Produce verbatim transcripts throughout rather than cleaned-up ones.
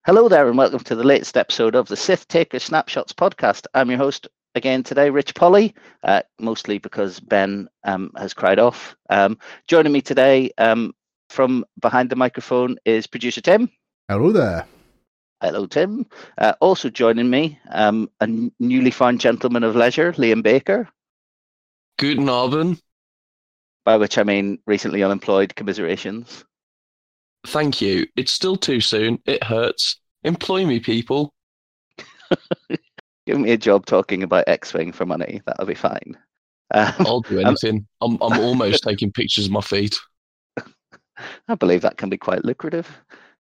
Hello there, and welcome to the latest episode of the Sith Taker Snapshots podcast. I'm your host again today, Rich Polly, uh, mostly because Ben um, has cried off. Um, joining me today um, from behind the microphone is producer Tim. Hello there. Hello, Tim. Uh, also joining me, um, a n- newly found gentleman of leisure, Liam Baker. Guten Abend. By which I mean recently unemployed. Commiserations. Thank you. It's still too soon. It hurts. Employ me, people. Give me a job talking about X-Wing for money. That'll be fine. Um, I'll do anything. I'm I'm almost taking pictures of my feet. I believe that can be quite lucrative.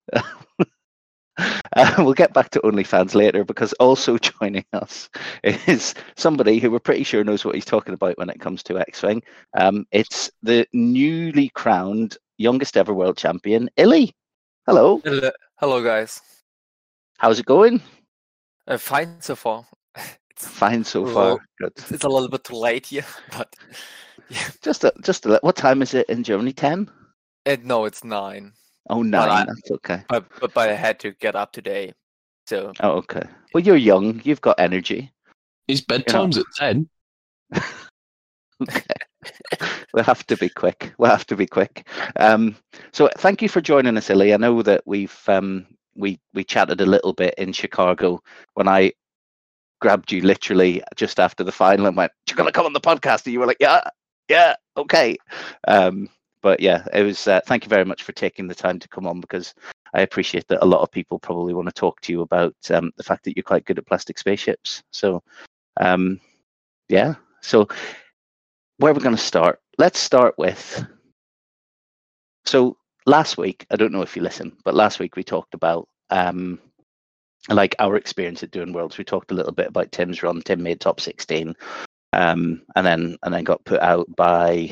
Uh, we'll get back to OnlyFans later, because also joining us is somebody who we're pretty sure knows what he's talking about when it comes to X-Wing. Um, it's the newly crowned youngest ever world champion, Illy. Hello. Hello, hello guys. How's it going? Uh, fine so far. It's, Fine so well, far. Good. it's, it's a little bit too late here, but yeah. Just a, just a, what time is it in Germany? ten? Uh, no, it's nine. Oh, nine. I- That's okay. But, but but I had to get up today, so Oh, okay. Well, you're young. You've got energy. His bedtime's at ten. Okay. We'll have to be quick. We'll have to be quick. Um, so thank you for joining us, Illy. I know that we've um, we we chatted a little bit in Chicago when I grabbed you literally just after the final and went, "You're gonna come on the podcast," and you were like, "Yeah, yeah, okay." Um, but yeah, it was. Uh, thank you very much for taking the time to come on, because I appreciate that a lot of people probably want to talk to you about um, the fact that you're quite good at plastic spaceships. So, um, yeah. So, where we're going to start? Let's start with. So last week, I don't know if you listened, but last week we talked about um, like our experience at doing Worlds. We talked a little bit about Tim's run. Tim made top sixteen, um, and then and then got put out by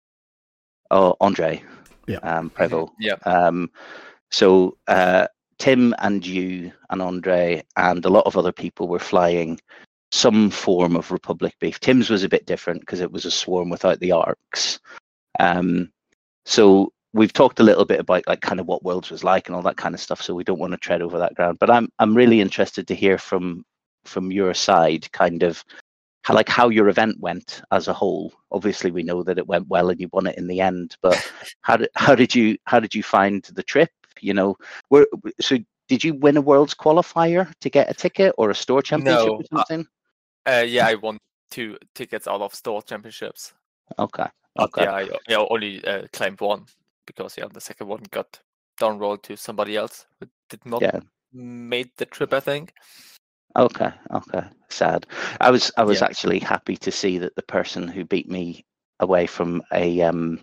oh Andre, Yeah. um, Prevost. yeah. Um, so uh, Tim and you and Andre and a lot of other people were flying some form of Republic beef. Tim's was a bit different because it was a swarm without the arcs. Um, so we've talked a little bit about like kind of what Worlds was like and all that kind of stuff. So we don't want to tread over that ground. But I'm I'm really interested to hear from from your side, kind of how, like how your event went as a whole. Obviously, we know that it went well and you won it in the end. But how did how did you how did you find the trip? You know, where so did you win a Worlds qualifier to get a ticket or a store championship No, or something? Uh, yeah, I won two tickets out of store championships. Okay. But Okay. yeah, I, I only uh, claimed one because yeah, the second one got downrolled to somebody else who did not Yeah. made the trip, I think. Okay. Okay. Sad. I was I was Yeah. actually happy to see that the person who beat me away from a um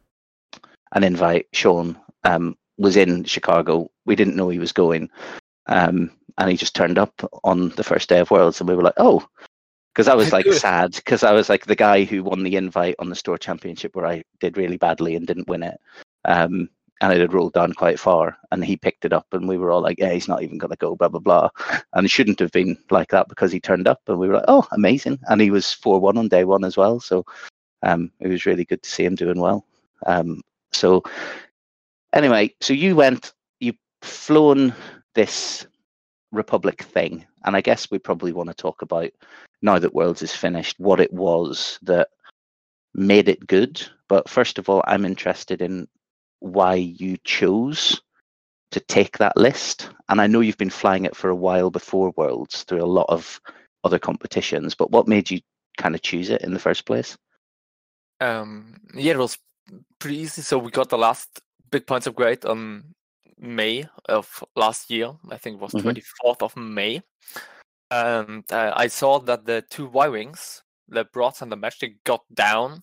an invite, Sean, um, was in Chicago. We didn't know he was going. Um, and he just turned up on the first day of Worlds, and we were like, oh, because I was like Good. sad, because I was like the guy who won the invite on the store championship where I did really badly and didn't win it. Um, and it had rolled down quite far, and he picked it up, and we were all like, yeah, he's not even going to go, blah, blah, blah. And it shouldn't have been like that because he turned up, and we were like, oh, amazing. And he was four one on day one as well. So um, it was really good to see him doing well. Um, so anyway, so you went, you flown this Republic thing, and I guess we probably want to talk about, now that Worlds is finished, what it was that made it good. But first of all, I'm interested in why you chose to take that list. And I know you've been flying it for a while before Worlds through a lot of other competitions, but what made you kind of choose it in the first place? Um, yeah, it was pretty easy. So we got the last big points upgrade on May of last year. I think it was Mhm. twenty-fourth of May. And uh, I saw that the two Y-Wings, the Broads and the Matchstick, got down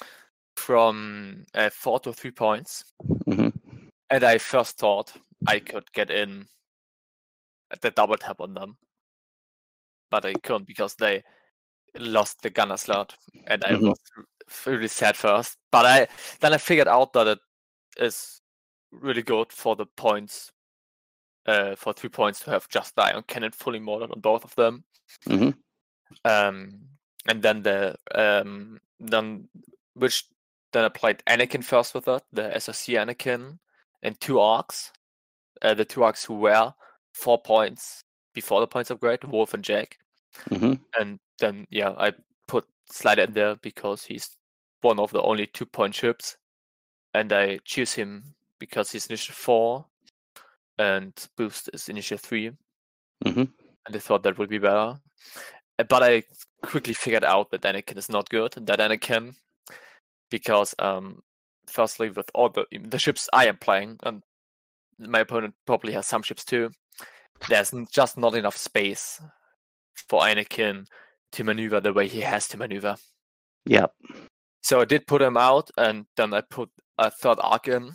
from uh, four to three points. Mhm. And I first thought I could get in at the double tap on them. But I couldn't because they lost the gunner slot. And I Mhm. was really sad first. But I then I figured out that it is really good for the points, uh, for three points to have just die on cannon fully modded on both of them. Mhm. Um, and then the um, then which then I played Anakin first with it, the S O C Anakin, and two arcs. Uh, the two arcs who were four points before the points upgrade, Wolf and Jack. Mm-hmm. And then, yeah, I put Slider in there because he's one of the only two-point ships. And I choose him because he's initiative four and Boost is initiative three. Mm-hmm. And I thought that would be better. But I quickly figured out that Anakin is not good, and that Anakin, because um, firstly, with all the the ships I am playing, and my opponent probably has some ships too, there's just not enough space for Anakin to maneuver the way he has to maneuver. Yeah. So I did put him out, and then I put a third arc in,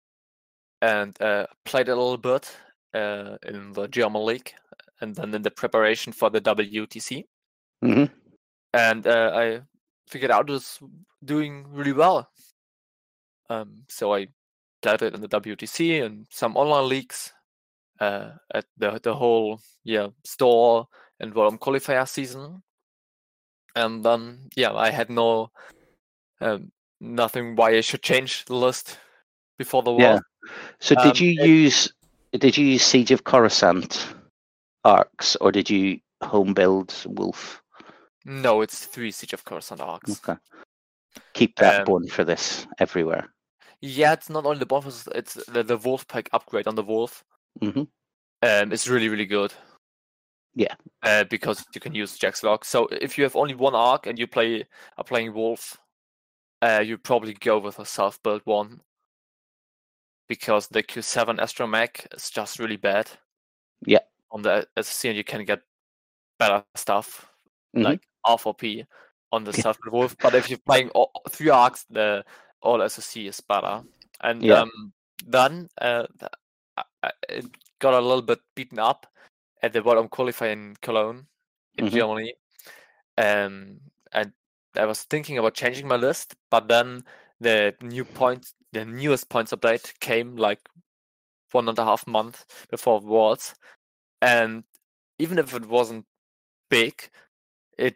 and uh, played a little bit uh, in the German League, and then in the preparation for the W T C. Mm-hmm. And uh, I figured out it was doing really well. Um, so I got it in the W T C and some online leagues, uh, at the the whole yeah store and World qualifier season. And then yeah, I had no um, nothing why I should change the list before the Yeah. World. So Um, did you it- use did you use Siege of Coruscant arcs, or did you home build Wolf? No, it's three Siege of Coruscant arcs. Okay. Keep that Um, bone for this everywhere. Yeah, it's not only the buffers, it's the, the Wolf pack upgrade on the Wolf. Mm-hmm. Um, it's really, really good. Yeah. Uh, because you can use Jack's Lock. So if you have only one arc and you play are playing Wolf, uh, you probably go with a self-built one. Because the Q seven Astromech is just really bad. Yeah. On the S S C, and you can get better stuff, Mhm. like R four P on the Yeah. self-built Wolf. But if you're playing all, three arcs, the all S S C is better. And Yeah. um, then uh, I- I- it got a little bit beaten up at the World qualifier in Cologne, in Mhm. Germany. Um, and I was thinking about changing my list, but then the new points, the newest points update came like one and a half months before Worlds, and even if it wasn't big, it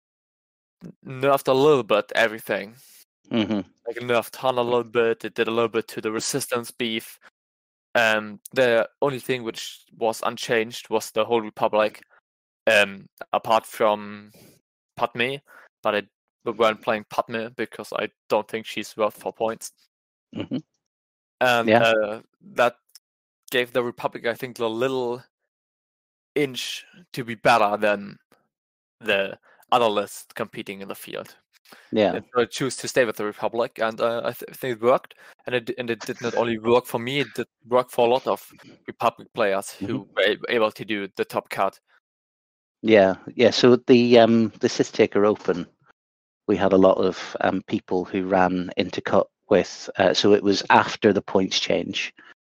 nerfed a little bit everything. Mhm. Like it nerfed Han a little bit. It did a little bit to the resistance beef. Um, the only thing which was unchanged was the whole Republic, um, apart from Padme, but I weren't playing Padme because I don't think she's worth four points. Mhm. And Yeah. uh, that gave the Republic, I think, a little inch to be better than the other list competing in the field. Yeah. And so I choose to stay with the Republic, and uh, I, th- I think it worked. And it and it did not only work for me; it did work for a lot of Republic players who were a- able to do the top cut. Yeah. Yeah. So the um the Sith Taker Open, we had a lot of um people who ran into cut with. Uh, so it was after the points change,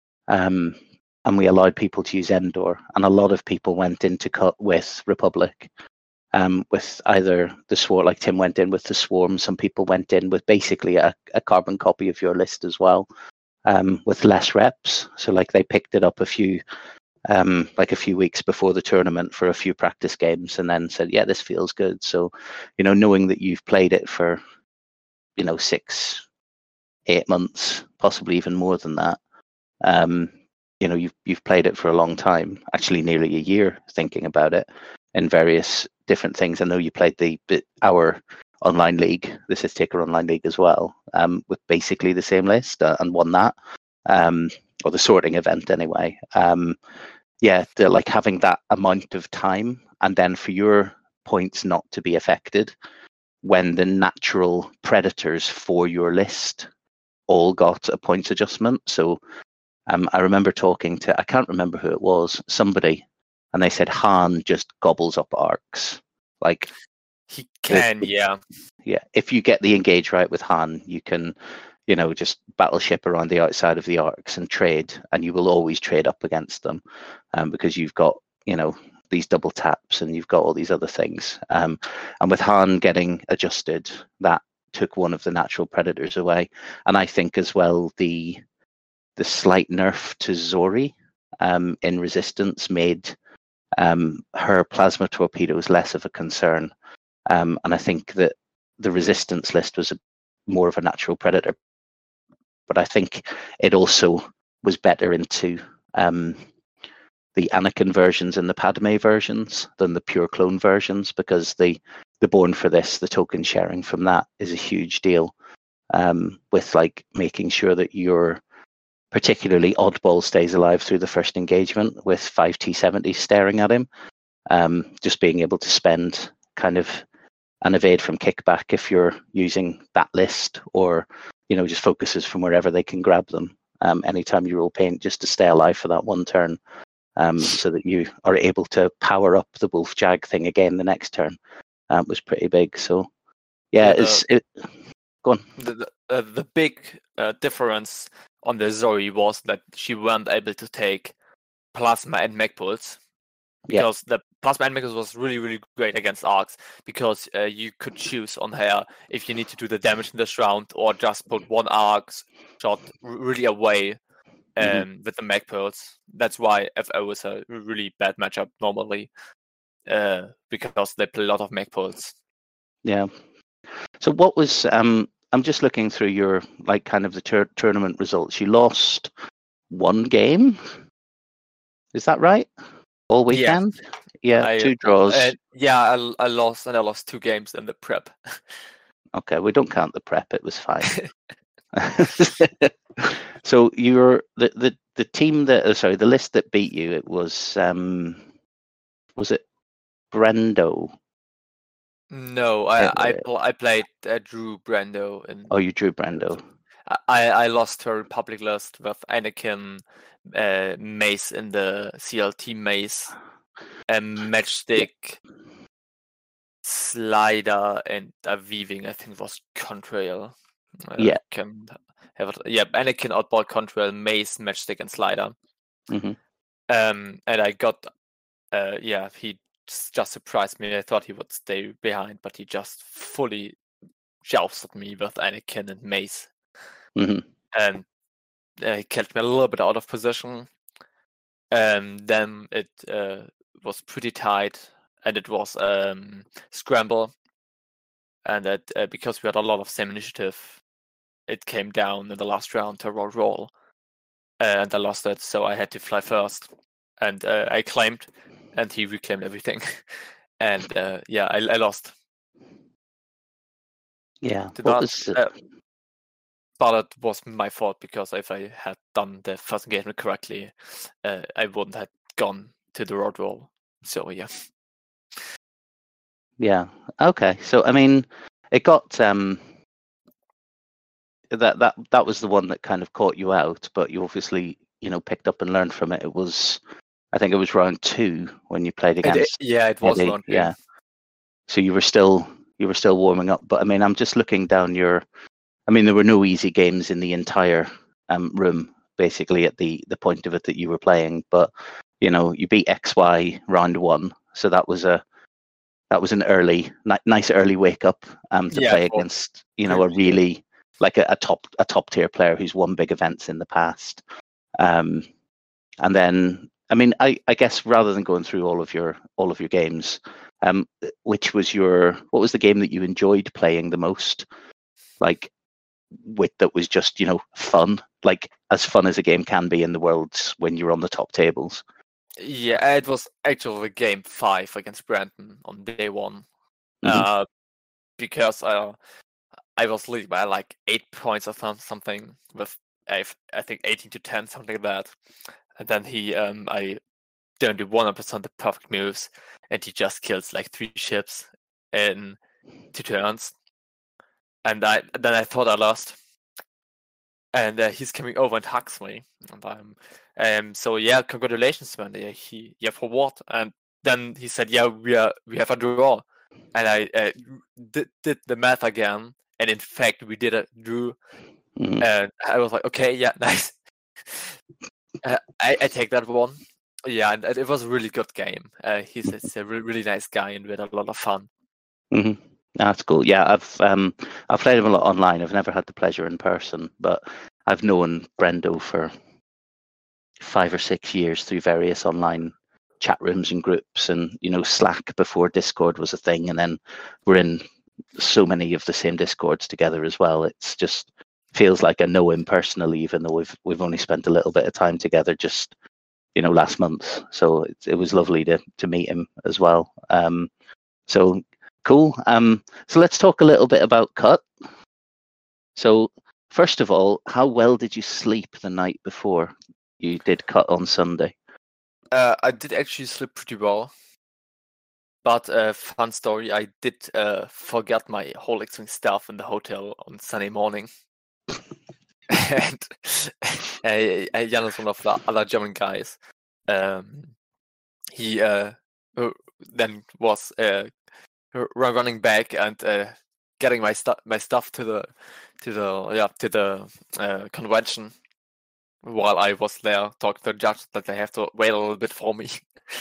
um, and we allowed people to use Endor, and a lot of people went into cut with Republic. Um, with either the swarm, like Tim went in with the swarm. Some people went in with basically a, a carbon copy of your list as well, um, with less reps. So like they picked it up a few, um, like a few weeks before the tournament for a few practice games, and then said, "Yeah, this feels good." So, you know, knowing that you've played it for, you know, six, eight months, possibly even more than that. Um, you know, you've you've played it for a long time, actually nearly a year, thinking about it in various different things. I know you played the our online league, the Sith Taker online league as well, um, with basically the same list, uh, and won that, um, or the sorting event anyway. Um, yeah, the, like having that amount of time, and then for your points not to be affected when the natural predators for your list all got a points adjustment. So um, I remember talking to, I can't remember who it was, somebody, and they said Han just gobbles up arcs. Like He can, the- yeah. yeah, if you get the engage right with Han, you can, you know, just battleship around the outside of the arcs and trade, and you will always trade up against them, um, because you've got, you know, these double taps and you've got all these other things. Um, and with Han getting adjusted, that took one of the natural predators away. And I think as well the the slight nerf to Zori um, in Resistance made um, her plasma torpedoes less of a concern. Um, and I think that the Resistance list was a, more of a natural predator. But I think it also was better into um, the Anakin versions and the Padme versions than the pure clone versions, because the the Born for This, the token sharing from that is a huge deal. Um, with like making sure that your particularly oddball stays alive through the first engagement with five T seventy staring at him. Um, just being able to spend kind of an evade from kickback if you're using that list, or you know, just focuses from wherever they can grab them. Um, anytime you roll paint, just to stay alive for that one turn, um, so that you are able to power up the Wolf Jag thing again the next turn, um, was pretty big. So yeah, Yeah, the- it's it. Go on. The the, uh, the big uh, difference on the Zoe was that she weren't able to take plasma and mech pulse, Yeah. because the plasma and mech pulse was really really great against arcs, because uh, you could choose on her if you need to do the damage in this round or just put one arc shot r- really away um, Mhm. with the mech pulse. That's why F O is a really bad matchup normally, uh, because they play a lot of mech pulse. Yeah. So what was um I'm just looking through your like kind of the tur- tournament results. You lost one game. Is that right? All Yeah. weekend? Yeah, I, two draws. Uh, yeah, I, l- I lost, and I lost two games in the prep. Okay, we don't count the prep. It was fine. So you're the, the the team that uh, sorry, the list that beat you, it was um was it Brendo? No, I Uh, I, pl- I played uh, Drew Brando, and Oh, you drew Brendo. I I lost to a Republic list with Anakin, uh, Mace in the C L T Mace, and Matchstick, Slider, and a Weaving. I think it was Contrail. Uh, Yeah. Can have it. Yeah, Anakin, Oddball, Contrail, Mace, Matchstick, and Slider. hmm Um, and I got, uh, yeah, he s- just surprised me. I thought he would stay behind, but he just fully jousted me with Anakin and Mace, hmm and uh, he kept me a little bit out of position. And then it uh, was pretty tight, and it was um, scramble, and that uh, because we had a lot of same initiative, it came down in the last round to roll roll, and I lost it, so I had to fly first, and uh, I claimed, and he reclaimed everything, and uh, yeah, I, I lost. Yeah. Did What not, was uh, but it was my fault, because if I had done the first engagement correctly, uh, I wouldn't have gone to the road roll. So yeah. Yeah. Okay. So I mean, it got um that that that was the one that kind of caught you out, but you obviously you know picked up and learned from it. It was, I think it was round two when you played It- it- against yeah, it was Eddie. round two. Yeah. So you were still you were still warming up, but I mean, I'm just looking down your. I mean, there were no easy games in the entire um, room, basically at the the point of it that you were playing. But you know, you beat X Y round one, so that was a that was an early, ni- nice early wake up um, to Yeah, play it was against you know a pretty good. really like a, a top a top tier player who's won big events in the past. Um, and then, I mean, I, I guess rather than going through all of your all of your games, um, which was your what was the game that you enjoyed playing the most? Like, with that was just you know fun, like as fun as a game can be in the worlds when you're on the top tables. Yeah, it was actually game five against Brandon on day one. Mhm. Uh, because uh, I was leading by like eight points or some- something with I, I think eighteen to ten, something like that. And then he um I didn't do one hundred percent the perfect moves, and he just kills like three ships in two turns. And I then I thought I lost. And uh, he's coming over and hugs me, and I'm um so yeah, congratulations, man. Yeah, he yeah for what? And then he said, yeah, we are we have a draw, and I uh, did, did the math again, and in fact we did a draw, Mhm. and I was like, okay, yeah, nice. uh, I I take that one. Yeah, and it was a really good game. Uh, he's, he's a really, really nice guy, and we had a lot of fun. hmm That's cool. Yeah, I've um I've played him a lot online. I've never had the pleasure in person, but I've known Brendo for five or six years through various online chat rooms and groups, and you know Slack before Discord was a thing, and then we're in so many of the same Discords together as well. It's just feels like I know him personally, even though we've we've only spent a little bit of time together, just you know, last month. So it, it was lovely to to meet him as well. Um, so cool. Um, so let's talk a little bit about Cut. So first of all, how well did you sleep the night before you did Cut on Sunday? Uh, I did actually sleep pretty well. But uh, fun story, I did uh, forget my whole X-Wing stuff in the hotel on Sunday morning. and uh, uh, Janus, one of the other German guys, um, he uh, then was uh, running back and uh, getting my stuff my stuff to the to the yeah to the uh, convention while I was there talking to the judge that they have to wait a little bit for me.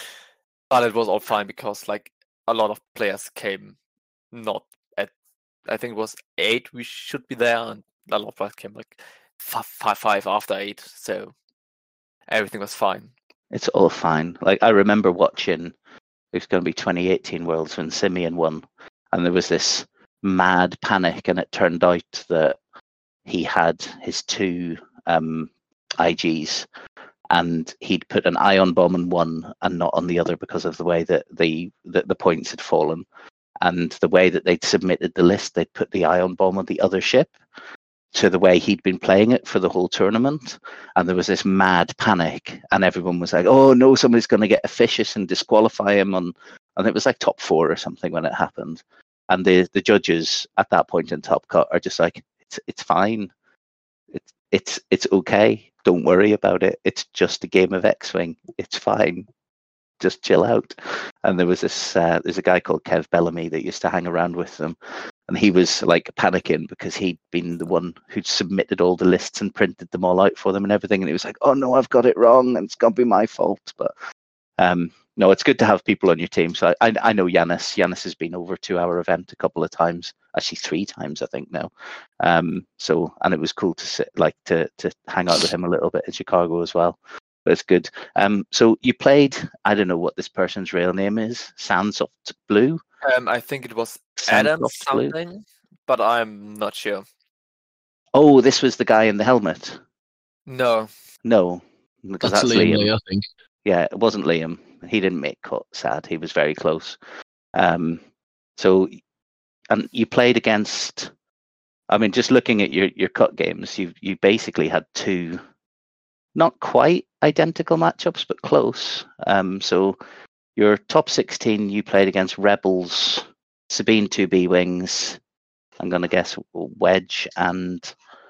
But it was all fine because like a lot of players came not at I think it was eight we should be there, and a lot of players came like five, five, five after eight, so everything was fine. It's all fine. Like I remember watching, it was going to be twenty eighteen Worlds when Simeon won, and there was this mad panic, and it turned out that he had his two um, I Gs, and he'd put an ion bomb on one and not on the other because of the way that the that the points had fallen, and the way that they'd submitted the list, they'd put the ion bomb on the other ship to the way he'd been playing it for the whole tournament. And there was this mad panic, and everyone was like, oh no, somebody's going to get officious and disqualify him on, and it was like top four or something when it happened. And the the judges at that point in Top Cut are just like, it's it's fine, it's it's it's okay, don't worry about it, it's just a game of X-Wing, it's fine, just chill out. And there was this uh, there's a guy called Kev Bellamy that used to hang around with them, and he was like panicking because he'd been the one who'd submitted all the lists and printed them all out for them and everything, and he was like, oh no, I've got it wrong and it's gonna be my fault. But um no, it's good to have people on your team. So I I know Janus. Janus has been over to our event a couple of times, actually three times I think now. Um so, and it was cool to sit like to to hang out with him a little bit in Chicago as well. But it's good. Um so you played, I don't know what this person's real name is, Sandsoft Blue. Um, I think it was Adam Sandsoft Blue. something, but I'm not sure. Oh, this was the guy in the helmet. No. No, because That's, that's, Liam, Liam. Lee, I think. Yeah, it wasn't Liam. He didn't make cut. Sad. He was very close. Um, so, and you played against. I mean, just looking at your, your cut games, you you basically had two, not quite identical matchups, but close. Um, so, your top sixteen, you played against Rebels, Sabine two B Wings. I'm gonna guess Wedge and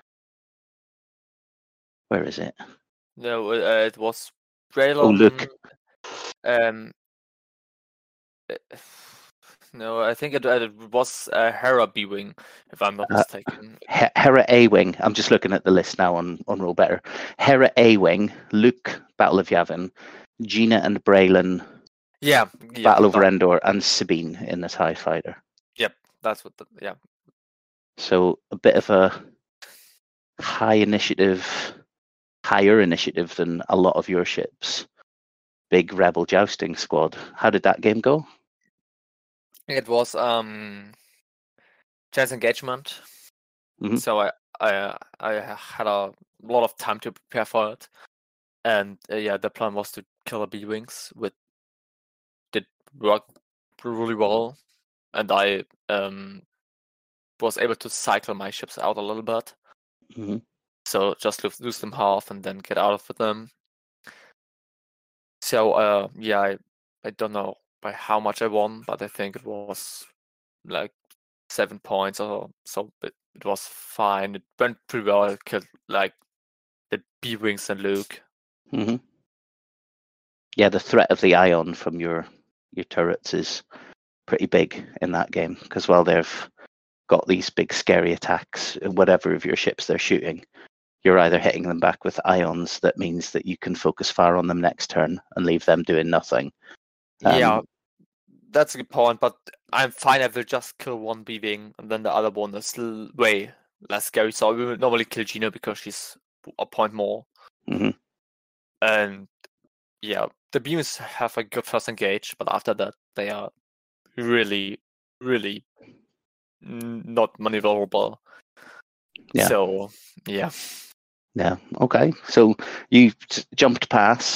where is it? No, uh, it was Braylon. Oh, look. Um. uh, No, I think it, uh, it was uh, Hera B-Wing, if I'm not Uh, mistaken. He- Hera A-Wing. I'm just looking at the list now on, on Roll Better. Hera A-Wing, Luke, Battle of Yavin, Gina and Braylon, Yeah, yeah. Battle over that- Endor, and Sabine in the TIE Fighter. Yep, that's what. The, yeah. So a bit of a high initiative, higher initiative than a lot of your ships. Big Rebel jousting squad. How did that game go? It was um, chance engagement. Mhm. So I I I had a lot of time to prepare for it, and uh, yeah, the plan was to kill the B-Wings, which did work really well, and I um was able to cycle my ships out a little bit. Mhm. So just lose, lose them half and then get out of them. So uh yeah, I, I don't know by how much I won, but I think it was like seven points or so. It, it was fine. It went pretty well. I killed like the B-Wings and Luke. hmm Yeah, the threat of the ion from your your turrets is pretty big in that game, because while they've got these big scary attacks, whatever of your ships they're shooting, you're either hitting them back with ions that means that you can focus fire on them next turn and leave them doing nothing. Um, Yeah, that's a good point, but I'm fine if they just kill one B-Wing and then the other one is l- way less scary. So I will normally kill Gina because she's a point more. mhm. And yeah, the beams have a good first engage, but after that they are really, really n- not maneuverable. Yeah. So yeah, Yeah. Okay. So you t- jumped past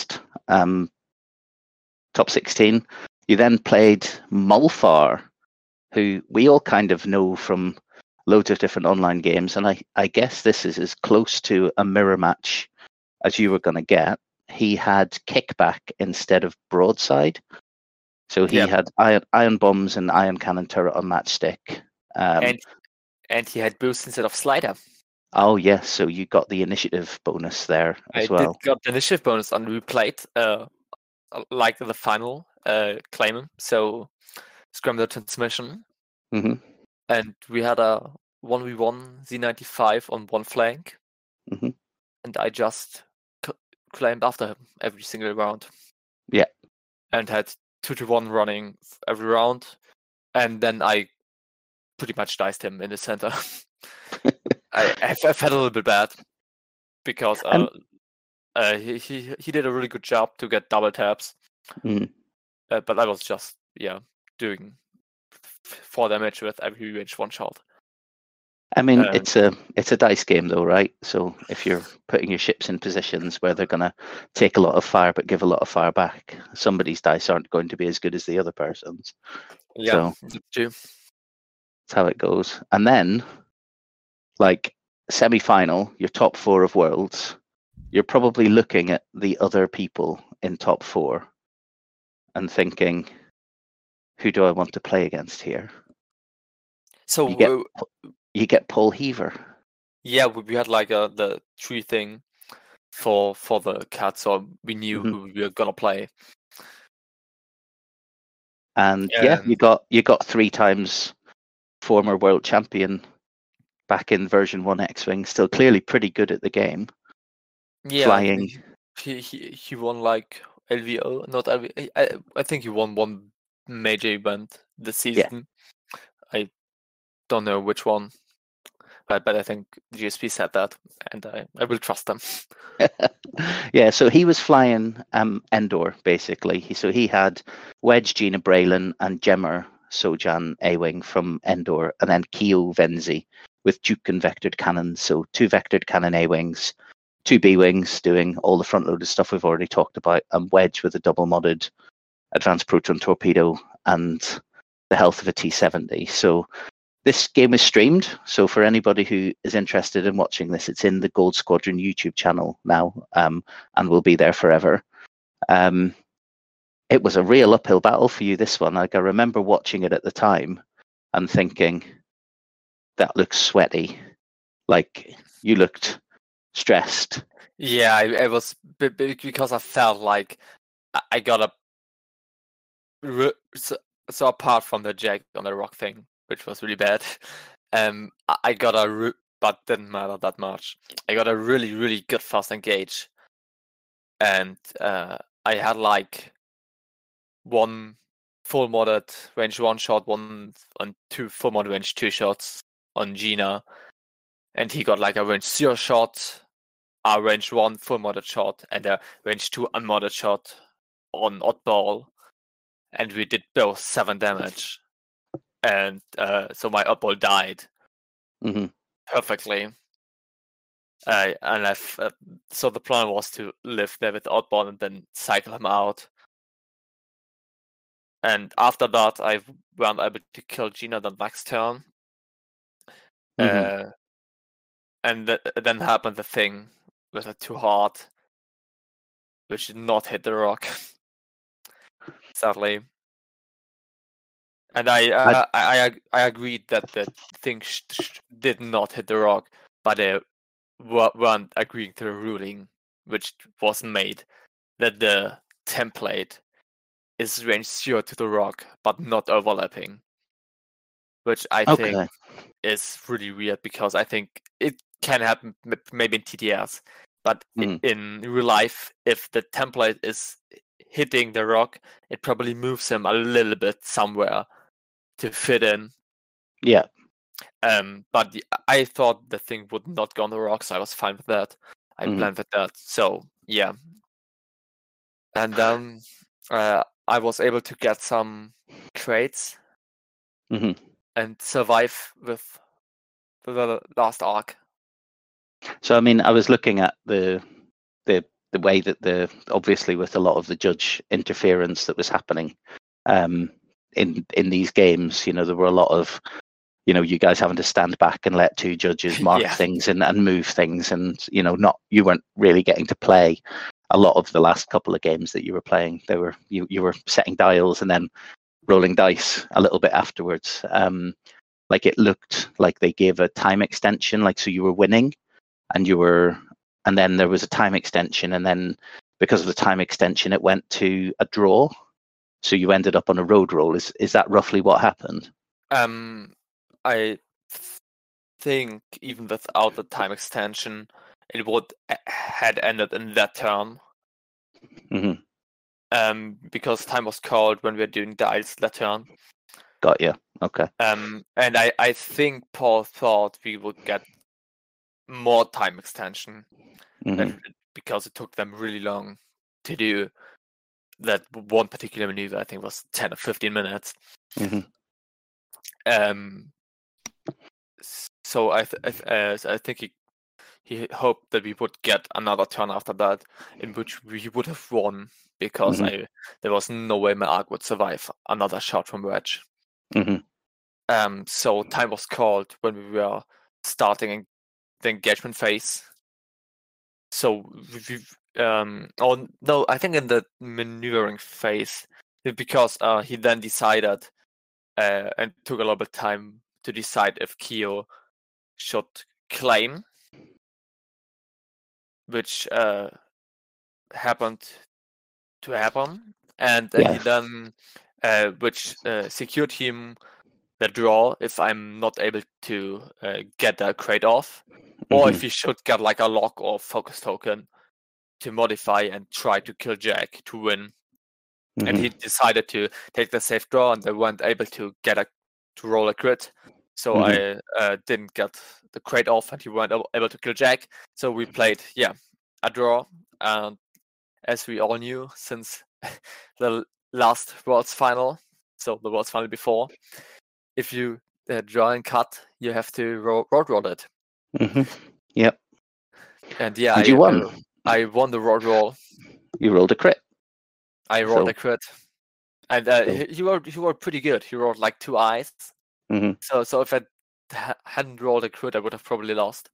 um, top sixteen. You then played Mulfar, who we all kind of know from loads of different online games, and I, I guess this is as close to a mirror match as you were going to get. He had kickback instead of broadside, so he Yep. had iron, iron bombs and iron cannon turret on matchstick. Um, and and he had boost instead of slider. oh yes, so you got the initiative bonus there as I well. did got the initiative bonus on replayed, uh, like the final uh, claimant. So scramble transmission, hmm and we had a one v one Z ninety-five on one flank, hmm and I just c- claimed after him every single round. Yeah. And had two to one running every round, and then I pretty much diced him in the center. I, I felt a little bit bad because uh, Um, uh, he, he he did a really good job to get double taps, Mhm. uh, but I was just yeah doing f- four damage with every range one shot. I mean, And- it's a it's a dice game though, right? So if you're putting your ships in positions where they're going to take a lot of fire but give a lot of fire back, somebody's dice aren't going to be as good as the other person's. Yeah, So that's true. that's how it goes. And then, like semi-final, your top four of worlds, you're probably looking at the other people in top four and thinking, who do I want to play against here? So You get uh, you get Paul Heaver. yeah, we, we had like a the tree thing for for the cat, so we knew Mhm. who we were gonna play. And yeah, Um, you got you got three times former world champion back in version one X-Wing, still clearly pretty good at the game. Yeah, Flying. He, he he won like L V O, not L V O. I, I think he won one major event this season. I don't know which one, but but I think G S P said that, and I, I will trust them. Yeah, so he was flying um, Endor basically. He, so he had Wedge, Gina Braylon, and Jemmer Sojan A-wing from Endor, and then Keo Venzi with Duke and vectored cannons. So two vectored cannon A-wings, two B-wings doing all the front-loaded stuff we've already talked about, and Wedge with a double-modded advanced proton torpedo and the health of a T seventy. So this game is streamed, so for anybody who is interested in watching this, it's in the Gold Squadron YouTube channel now, um, and will be there forever. Um, it was a real uphill battle for you, this one. Like I remember watching it at the time and thinking, that looks sweaty. Like you looked stressed. Yeah, I, I was b- b- because I felt like I, I got a re- so, so apart from the Jack on the rock thing, which was really bad. Um, I- I got a re- but didn't matter that much. I got a really really good fast engage, and uh, I had like one full modded range one shot, one and two full modded range two shots on Gina, and he got like a range zero shot, a range one full modded shot, and a range two unmodded shot on Oddball, and we did both seven damage. And uh, so my Oddball died hmm perfectly. Uh, and I f- uh, so the plan was to live there with Oddball and then cycle him out. And after that, I weren't able to kill Gina the next turn. hmm Uh, and th- then happened the thing with a too hard, which did not hit the rock, sadly. And I uh, I, I I agreed that the thing sh- sh- did not hit the rock, but they w- weren't agreeing to the ruling, which was made, that the template is range zero to the rock, but not overlapping. Which I Okay. think is really weird, because I think it can happen m- maybe in T T S, but i- Mhm. in real life, if the template is hitting the rock, it probably moves him a little bit somewhere to fit in. Yeah. Um, but the, I thought the thing would not go on the rock, so I was fine with that. I Mhm. planned with that. So yeah, and um, uh, I was able to get some crates hmm and survive with the last arc. So I mean, I was looking at the the the way that the obviously with a lot of the judge interference that was happening um, in in these games, you know, there were a lot of, you know, you guys having to stand back and let two judges mark Yeah. things and, and move things, and you know, not you weren't really getting to play a lot of the last couple of games that you were playing. They were you you were setting dials and then rolling dice a little bit afterwards. Um, like it looked like they gave a time extension, like so you were winning, and you were. And then there was a time extension, and then because of the time extension, it went to a draw. So you ended up on a road roll. Is is that roughly what happened? Um, I think even without the time extension, it would had ended in that turn. Mm-hmm. Um, because time was called when we were doing dials that turn. Got you. Okay. Um, and I I think Paul thought we would get more time extension. Mm-hmm. Because it took them really long to do that one particular maneuver. I think it was ten or fifteen minutes. Mm-hmm. Um, so I th- I, th- uh, I think he he hoped that we would get another turn after that, in which we would have won, because Mhm. I there was no way my arc would survive another shot from Wedge. Mm-hmm. Um, so time was called when we were starting en- the engagement phase. So we, we um oh no, I think in the maneuvering phase, because uh, he then decided uh, and took a little bit of time to decide if Kyo should claim, which uh, happened to happen, and uh, he Yeah. then uh, which uh, secured him the draw if I'm not able to uh, get a crate off, or Mhm. if he should get like a lock or focus token to modify and try to kill Jack to win. And Mhm. he decided to take the safe draw, and they weren't able to get a to roll a crit. So Mhm. I uh, didn't get the crate off, and he weren't able- able to kill Jack. So we played, yeah, a draw. And as we all knew, since the last Worlds final, so the Worlds final before, if you uh, draw and cut, you have to ro- road roll it. Mhm. Yep. And yeah, And I, you won. uh, I won the road roll. You rolled a crit. I rolled So- a crit, and uh, So- he, he rolled he rolled pretty good. He rolled like two eyes. Mhm. So so if I ha- hadn't rolled a crit, I would have probably lost.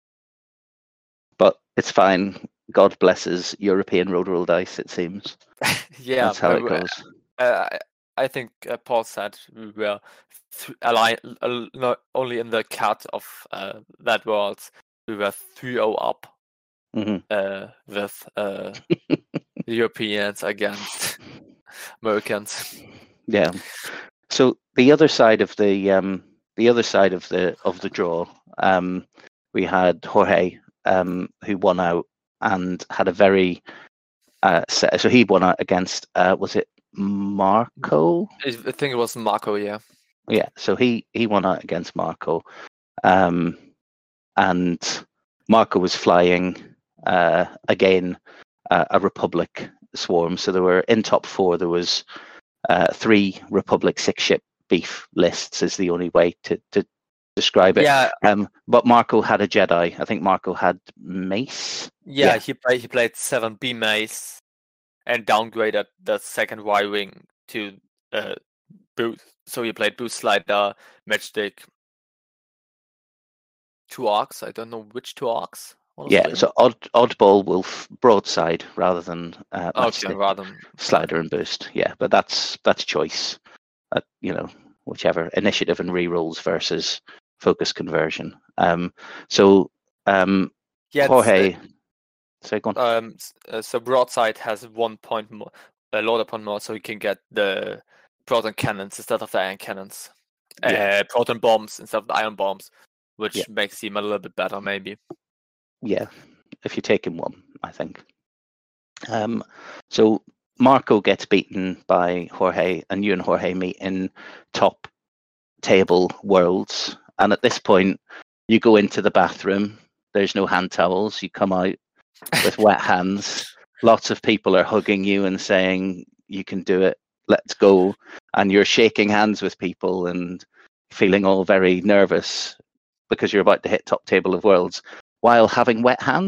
But it's fine. God blesses European road roll dice. It seems Yeah, that's how but it w- goes. uh, I I think uh, Paul said we were th- ali- uh, not only in the cut of uh, that world, we were three oh up Mhm. uh, with uh, Europeans against Americans. Yeah. So the other side of the um, the other side of the of the draw, um, we had Jorge, um, who won out and had a very uh, set, so he won out against uh, was it Marco? I I think it was Marco, yeah. Yeah. So he he won out against Marco, um, and Marco was flying uh, again uh, a Republic swarm. So there were in top four. There was uh, three Republic six ship beef lists is the only way to, to describe it. Yeah, Um, but Marco had a Jedi. I think Marco had Mace. yeah, Yeah. he played he played seven B Mace and downgraded the second Y wing to uh boost. So he played boost slider, matchstick, two arcs. I don't know which two arcs. Honestly. Yeah. So odd oddball wolf broadside rather than uh, okay, matchstick, rather than slider and boost. Yeah, but that's that's choice. Uh, you know, whichever initiative and rerolls versus focus conversion. Um, so um, yeah, it's, Jorge. So go on. um, s- uh, so broadside has one point more, uh, load upon more, so you can get the proton cannons instead of the iron cannons. Yeah. Uh, proton bombs instead of the iron bombs, which Yeah. makes him a little bit better, maybe. Yeah, if you take him one, I think. Um, so Marco gets beaten by Jorge, and you and Jorge meet in top table worlds. And at this point, you go into the bathroom. There's no hand towels. You come out with wet hands. Lots of people are hugging you and saying, "You can do it. Let's go." And you're shaking hands with people and feeling all very nervous because you're about to hit top table of worlds while having wet hands.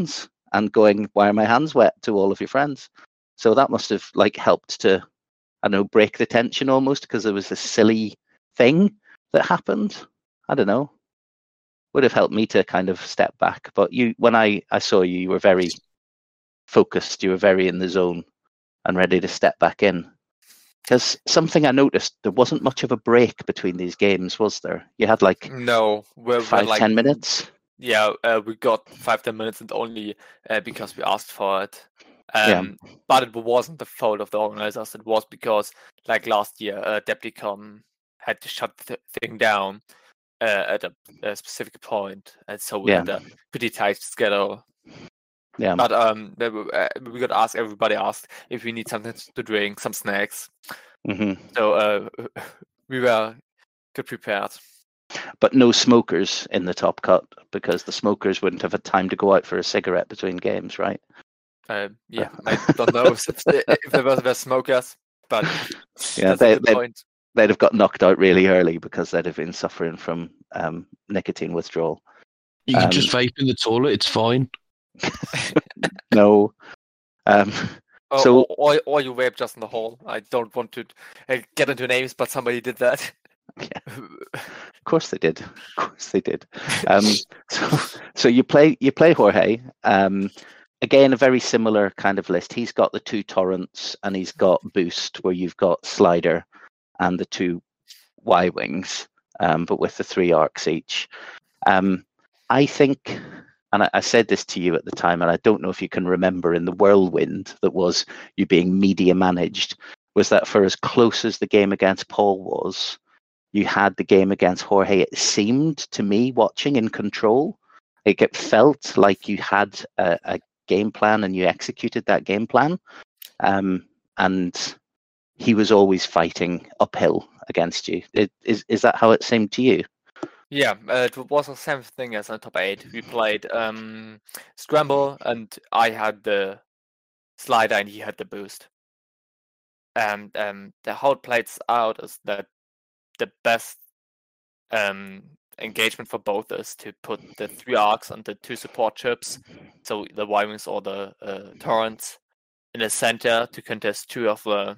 and going, "Why are my hands wet?" to all of your friends. So that must have like helped to, I don't know, break the tension almost, because there was this silly thing that happened. I don't know. Would have helped me to kind of step back. But you, when I, I saw you, you were very focused. You were very in the zone and ready to step back in. Because something I noticed, there wasn't much of a break between these games, was there? You had like No, we're, five, we're like, ten minutes. Yeah, uh, we got five, ten minutes, and only uh, because we asked for it. Yeah. Um, But it wasn't the fault of the organizers. It was because, like last year, uh, Adepticon had to shut the thing down uh, at a, a specific point, and so we Yeah. had a pretty tight schedule. Yeah. But um, we uh, we got asked. Everybody asked if we need something to drink, some snacks. hmm So uh, we were good prepared. But no smokers in the top cut, because the smokers wouldn't have had time to go out for a cigarette between games, right? Uh, yeah, I don't know if, if there were, were smokers, but Yeah, that's they, a good they, point. they'd have got knocked out really early because they'd have been suffering from um, nicotine withdrawal. You can Um, just vape in the toilet, it's fine. No. Um, Or, so- or, or, or you vape just in the hall. I don't want to uh, get into names, but somebody did that. Of course they did. Of course they did. Um, so, so you play you play Jorge. Um, again, a very similar kind of list. He's got the two torrents and he's got boost, where you've got slider and the two Y wings, um, but with the three arcs each. Um, I think, and I, I said this to you at the time, and I don't know if you can remember, in the whirlwind that was you being media managed, was that for as close as the game against Paul was, you had the game against Jorge, it seemed to me, watching in control. Like it felt like you had a, a game plan and you executed that game plan. Um, and he was always fighting uphill against you. It, is, is that how it seemed to you? Yeah, uh, it was the same thing as in top eight. We played um, Scramble, and I had the slider and he had the boost. And um, the how it plays out is that the best um, engagement for both is to put the three arcs on the two support chips, so the Y-wings or the uh, torrents, in the center to contest two of the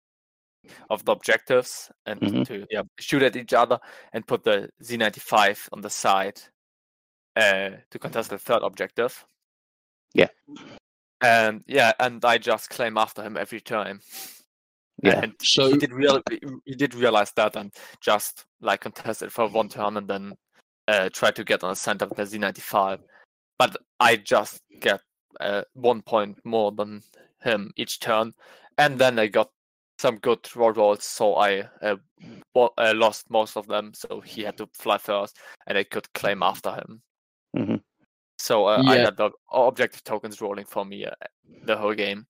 of the objectives and Mhm. to yeah shoot at each other, and put the Z ninety-five on the side uh, to contest the third objective. Yeah. And yeah, and I just claim after him every time. Yeah. And So- he did real he did realize that, and just like contested for one turn and then uh, tried to get on the center of the Z ninety-five. But I just get uh, one point more than him each turn, and then I got some good roll rolls, so I uh, wa- uh, lost most of them. So he had to fly first, and I could claim after him. Mhm. So uh, I Yeah. had the objective tokens rolling for me uh, the whole game.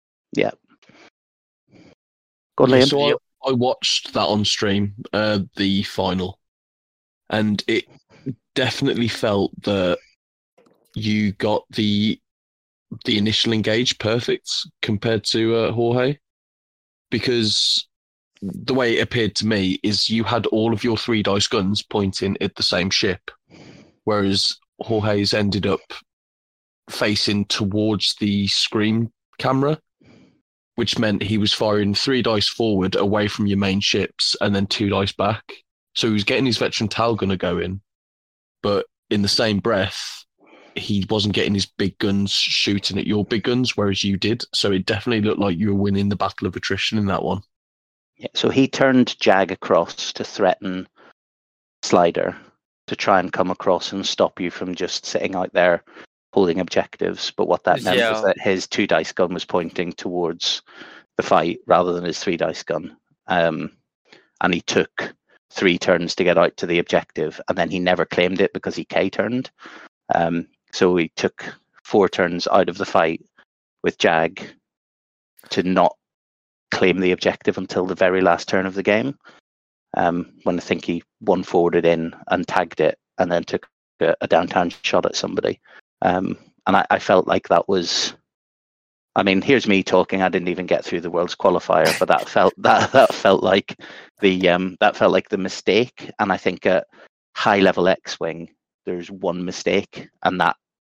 Go on, Yeah, Liam. so I, I watched that on stream, uh, the final, and it definitely felt that you got the the initial engage perfect compared to uh, Jorge, because the way it appeared to me is you had all of your three dice guns pointing at the same ship, whereas Jorge's ended up facing towards the screen camera, which meant he was firing three dice forward away from your main ships and then two dice back. So he was getting his veteran Tal gunner going, but in the same breath, he wasn't getting his big guns shooting at your big guns, whereas you did. So it definitely looked like you were winning the battle of attrition in that one. Yeah, so he turned Jag across to threaten Slider to try and come across and stop you from just sitting out there holding objectives. But what that meant was Yeah. that his two dice gun was pointing towards the fight rather than his three dice gun. Um, and he took three turns to get out to the objective, and then he never claimed it because he K turned. Um, so he took four turns out of the fight with Jag to not claim the objective until the very last turn of the game, um, when I think he one forwarded in and tagged it and then took a, a downtown shot at somebody. Um, and I, I felt like that was, I mean, here's me talking. I didn't even get through the Worlds qualifier, but that felt that that felt like the um, that felt like the mistake. And I think at high level X-wing, there's one mistake, and that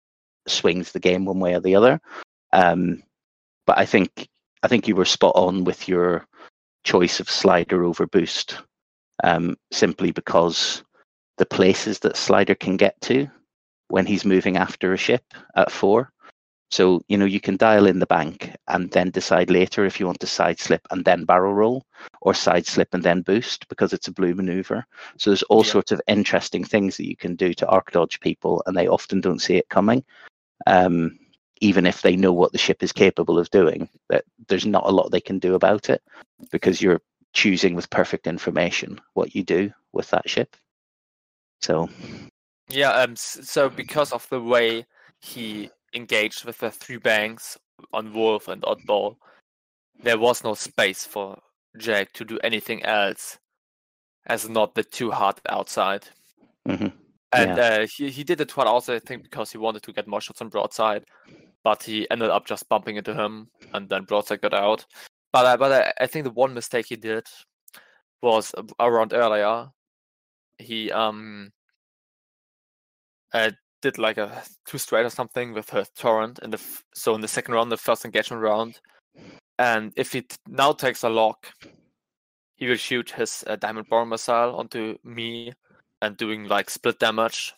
swings the game one way or the other. Um, but I think I think you were spot on with your choice of slider over boost, um, simply because the places that slider can get to when he's moving after a ship at four. So, you know, you can dial in the bank and then decide later if you want to side slip and then barrel roll, or side slip and then boost, because it's a blue maneuver. So there's all Yeah. sorts of interesting things that you can do to arc dodge people, and they often don't see it coming. Um, even if they know what the ship is capable of doing, that there's not a lot they can do about it, because you're choosing with perfect information what you do with that ship. So Yeah, um, s- so because of the way he engaged with the three banks on Wolf and Oddball, there was no space for Jack to do anything else as not the two hard outside. mhm. And Yeah. uh, he, he did it twice also, I think, because he wanted to get more shots on Broadside, but he ended up just bumping into him, and then Broadside got out. But, uh, but I, I think the one mistake he did was a- around earlier. He um uh, did like a two straight or something with her torrent in the f- so in the second round, the first engagement round, and if he t- now takes a lock, he will shoot his uh, diamond boron missile onto me and doing like split damage.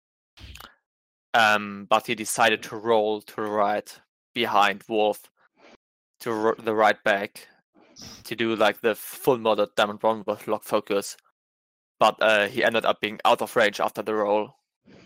Um, but he decided to roll to the right behind Wolf to ro- the right back to do like the full modded diamond boron with lock focus. But uh, he ended up being out of range after the roll.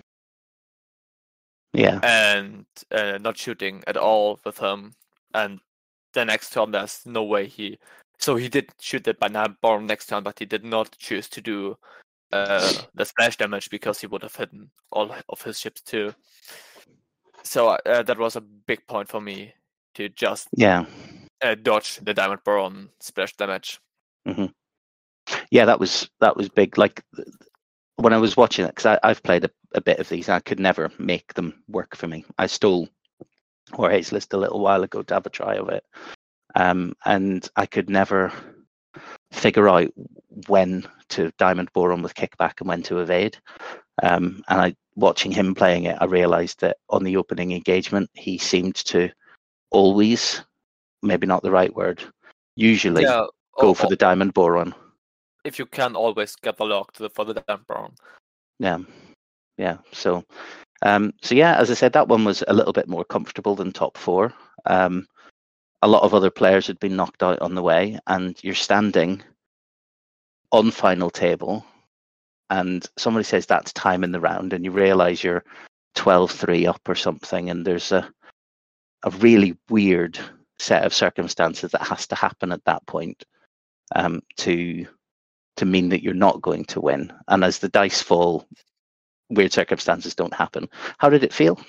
Yeah. And uh, not shooting at all with him. And the next turn, there's no way he. So he did shoot the banana bomb next turn, but he did not choose to do uh, the splash damage because he would have hidden all of his ships too. So uh, that was a big point for me to just Yeah. uh, dodge the diamond boron splash damage. hmm Yeah, that was that was big. Like when I was watching it, because I've played a, a bit of these, I could never make them work for me. I stole Jorge's list a little while ago to have a try of it, um, and I could never figure out when to diamond boron with kickback and when to evade. Um, and I, watching him playing it, I realised that on the opening engagement, he seemed to always, maybe not the right word, usually Yeah, go or, for or the diamond boron. if you can always get the lock to the, for the diamond boron. Yeah, yeah. So, um, so yeah, as I said, that one was a little bit more comfortable than top four. Um, a lot of other players had been knocked out on the way, and you're standing on final table, and somebody says that's time in the round, and you realise you're twelve three up or something, and there's a a really weird set of circumstances that has to happen at that point um, to to mean that you're not going to win. And as the dice fall, weird circumstances don't happen. How did it feel?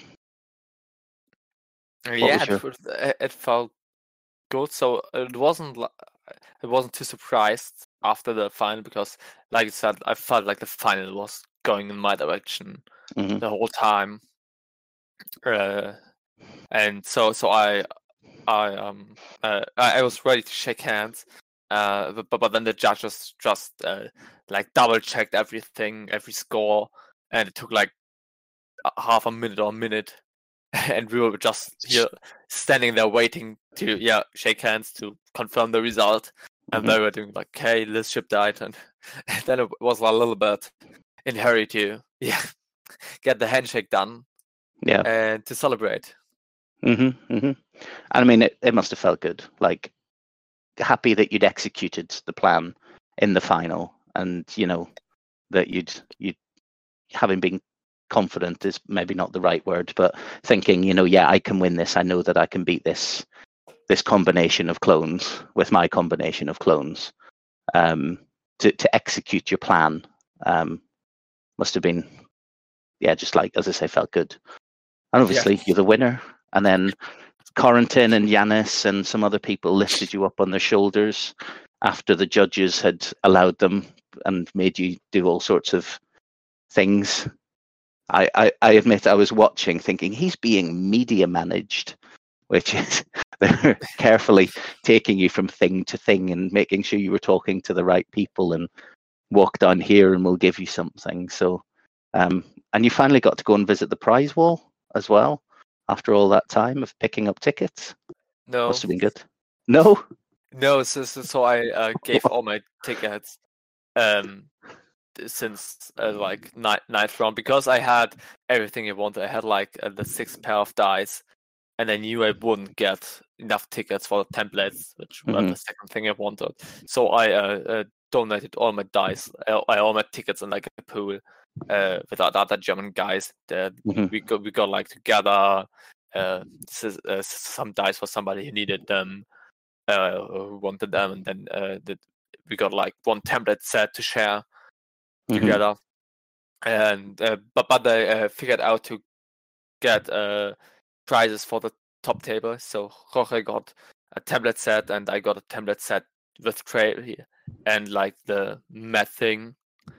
Yeah, was your- it, was- it it felt good. So it wasn't li- I wasn't too surprised after the final because, like I said, I felt like the final was going in my direction Mhm. the whole time. Uh, and so so I I um uh, I, I was ready to shake hands. Uh, but but then the judges just uh, like double checked everything, every score, and it took like a- half a minute or a minute, and we were just here standing there waiting to yeah shake hands to confirm the result. And Mhm. they were doing like, "Okay, this ship died," and, and then it was a little bit in a hurry to yeah get the handshake done Yeah. and to celebrate. hmm hmm And I mean, it, it must have felt good. Like, happy that you'd executed the plan in the final, and you know that you'd you having been confident is maybe not the right word, but thinking, you know, yeah, I can win this. I know that I can beat this this combination of clones with my combination of clones. Um, to to execute your plan um, must have been, yeah, just like as I say, felt good. And obviously, Yeah. you're the winner. And then Corentin and Yanis and some other people lifted you up on their shoulders after the judges had allowed them and made you do all sorts of things. I, I, I admit I was watching thinking he's being media managed, which is they're carefully taking you from thing to thing and making sure you were talking to the right people and walk down here and we'll give you something. So, um, and you finally got to go and visit the prize wall as well. after all that time of picking up tickets? No, Must have been good. No? no. So, so, so I uh, gave all my tickets um since uh, like ninth, ninth round because I had everything I wanted. I had like uh, the six pair of dice, and I knew I wouldn't get enough tickets for the templates, which were Mhm. the second thing I wanted. So I uh, uh, donated all my dice, uh, all my tickets in like a pool uh, with other German guys. That Mhm. we got we got like together uh, s- uh, some dice for somebody who needed them, uh, who wanted them, and then uh, the, we got like one template set to share Mhm. together. And uh, but but I uh, figured out to get uh, prizes for the top table. So Jorge got a tablet set, and I got a tablet set with tray and like the mat thing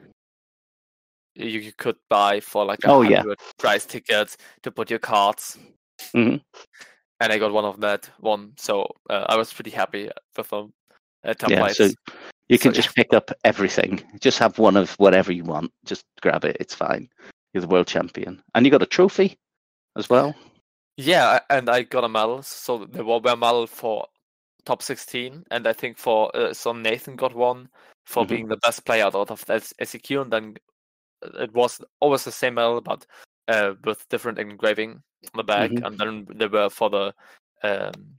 you, you could buy for like a Oh, yeah. hundred prize tickets to put your cards. Mhm. And I got one of that one, so uh, I was pretty happy with them. Uh, Yeah, templates. so you can So, just yeah. pick up everything. Just have one of whatever you want. Just grab it. It's fine. You're the world champion. And you got a trophy as well. Yeah, and I got a medal. So there were a medal for top sixteen, and I think for uh, so Nathan got one for Mhm. being the best player out of S E Q, and then it was always the same medal, but uh, with different engraving on the back. Mhm. And then there were for the um,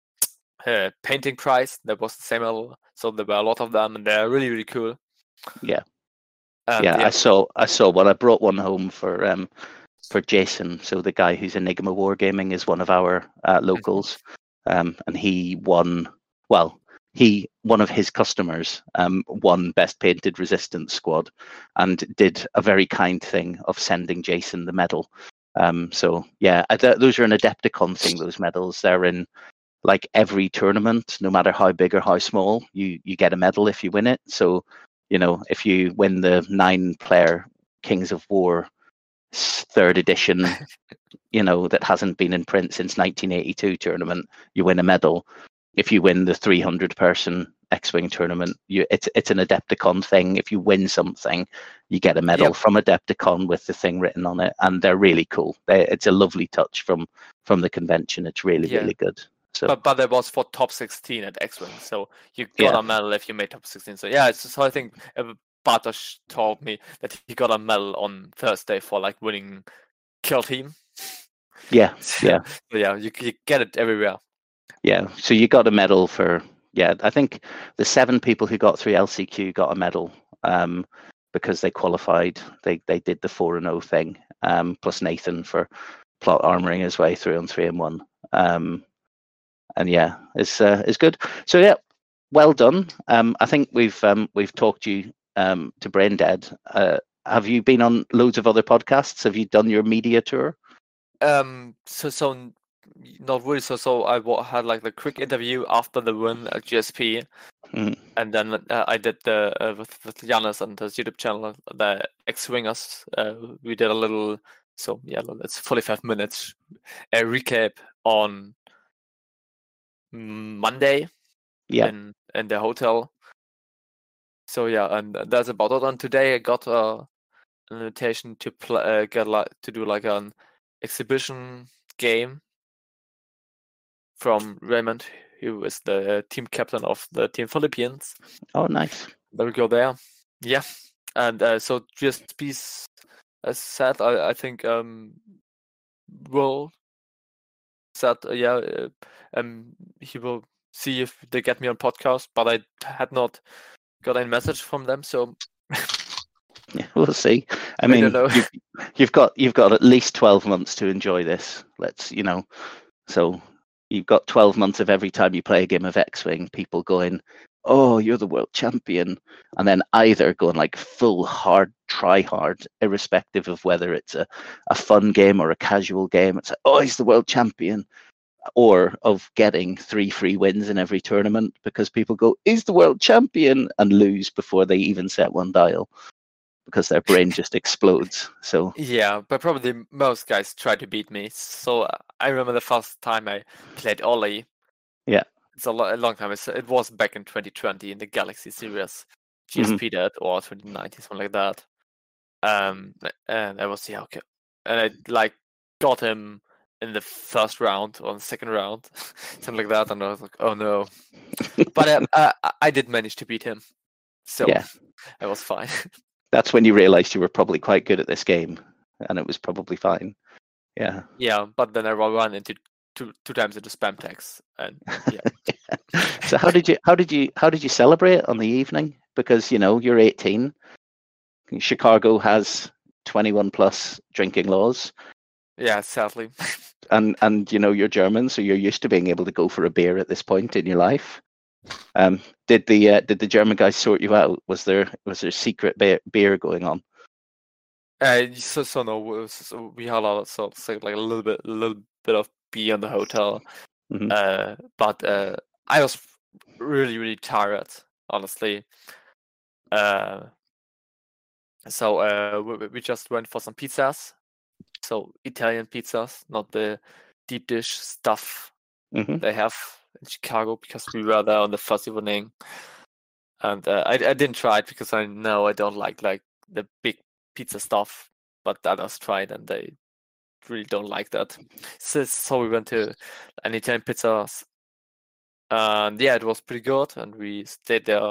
uh, painting prize, there was the same medal. So there were a lot of them, and they're really really cool. Yeah. And Yeah, yeah, I saw I saw one. I brought one home for um for Jason. So the guy who's Enigma Wargaming is one of our uh, locals, um, and he won. Well, he one of his customers um, won Best Painted Resistance Squad, and did a very kind thing of sending Jason the medal. Um, so yeah, I, th- those are an Adepticon thing. Those medals, they're in like every tournament, no matter how big or how small. You you get a medal if you win it. So you know, if you win the nine player Kings of War third edition, you know, that hasn't been in print since nineteen eighty-two tournament, you win a medal. If you win the three hundred person X-Wing tournament, you it's it's an Adepticon thing. If you win something, you get a medal Yep. from Adepticon with the thing written on it, and they're really cool. They, it's a lovely touch from from the convention. It's really Yeah. really good. So But but there was for top sixteen at X-Wing, so you got yeah. a medal if you made top sixteen. So yeah, it's, so I think uh, Bartosz told me that he got a medal on Thursday for like winning Kill Team. Yeah, yeah. So yeah, you, you get it everywhere. Yeah, so you got a medal for, yeah, I think the seven people who got through L C Q got a medal um, because they qualified. They they did the four and oh thing, um, plus Nathan for plot armoring his way through on three and one. Um, and yeah, it's uh, it's good. So yeah, well done. Um, I think we've um, we've talked you um, to Brain Dead. Uh, have you been on loads of other podcasts? Have you done your media tour? Um, so so n- not really. So so I wa- had like the quick interview after the win at G S P, Mm. and then uh, I did the uh, with with Janis and his YouTube channel, the X-Wingers. Uh, we did a little. So yeah, it's forty-five minutes a recap on Monday Yeah. in in the hotel. So yeah, and that's about it. And today I got uh, an invitation to play, uh, get like to do like an exhibition game from Raymond, who is the team captain of the Team Philippines. Oh, nice. There we go there. Yeah, and uh, so just be as said, I I think um will said uh, yeah uh, um he will see if they get me on podcast, but I had not got any message from them, so Yeah, we'll see. I I mean, don't know. you've, you've got you've got at least twelve months to enjoy this. Let's, you know, so you've got twelve months of every time you play a game of X-Wing, people going, "Oh, you're the world champion," and then either going like full hard, try hard, irrespective of whether it's a, a fun game or a casual game. It's like, "Oh, he's the world champion," or of getting three free wins in every tournament because people go, "He's the world champion," and lose before they even set one dial, because their brain just explodes. So Yeah, but probably most guys try to beat me. So uh, I remember the first time I played Ollie. yeah. It's a, lo- a long time. It's, it was back in twenty twenty in the Galaxy series. G S P Mhm. that or twenty nineteen, something like that. Um, and I was yeah okay, and I like got him in the first round or the second round, something like that, and I was like, oh no. But uh, uh, I did manage to beat him, so Yeah. I was fine. That's when you realized you were probably quite good at this game, and it was probably fine. Yeah. Yeah, but then I ran into two two times into spam tags, and yeah. So how did you how did you how did you celebrate on the evening? Because you know you're eighteen. Chicago has twenty-one plus drinking laws. Yeah, sadly. And and you know you're German, so you're used to being able to go for a beer at this point in your life. Um, did the uh, did the German guys sort you out? Was there was there secret beer, beer going on? Uh, so so no, so we had a lot of sort of like a little bit a little bit of beer in the hotel, Mhm. uh, but uh, I was really really tired, honestly. Uh, so uh, we, we just went for some pizzas, so Italian pizzas, not the deep dish stuff Mhm. they have in Chicago, because we were there on the first evening, and uh, I I didn't try it because I know I don't like like the big pizza stuff, but the others tried and they really don't like that. So, so we went to an Italian pizzas, and yeah, it was pretty good, and we stayed there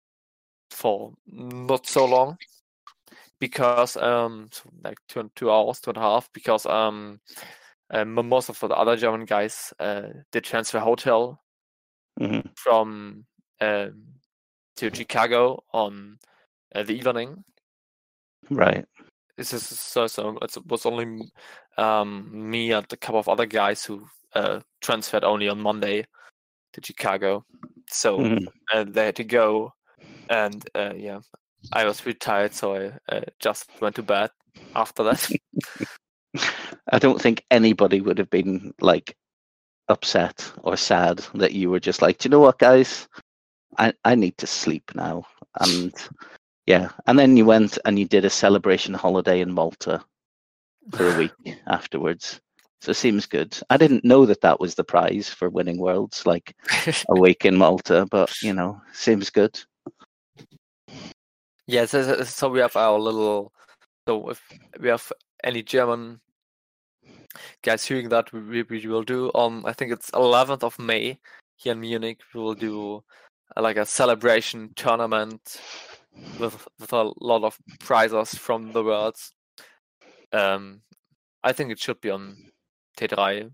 for not so long because um so like two two hours, two and a half, because um um, most of the other German guys uh, did transfer hotel Mhm. from um, to Chicago on uh, the evening. Right. This is so so it was only um, me and a couple of other guys who uh, transferred only on Monday to Chicago, so Mhm. uh, they had to go, and uh, yeah, I was pretty tired, so I uh, just went to bed after that. I don't think anybody would have been like upset or sad that you were just like, do you know what, guys? I, I need to sleep now. And yeah, and then you went and you did a celebration holiday in Malta for a week afterwards. So it seems good. I didn't know that that was the prize for winning Worlds, like a week in Malta, but you know, seems good. Yeah, so, so- so we have our little. So if we have any German guys hearing that, we, we will do on, I think it's eleventh of May here in Munich. We will do uh, like a celebration tournament with with a lot of prizes from the Worlds. Um, I think it should be on T three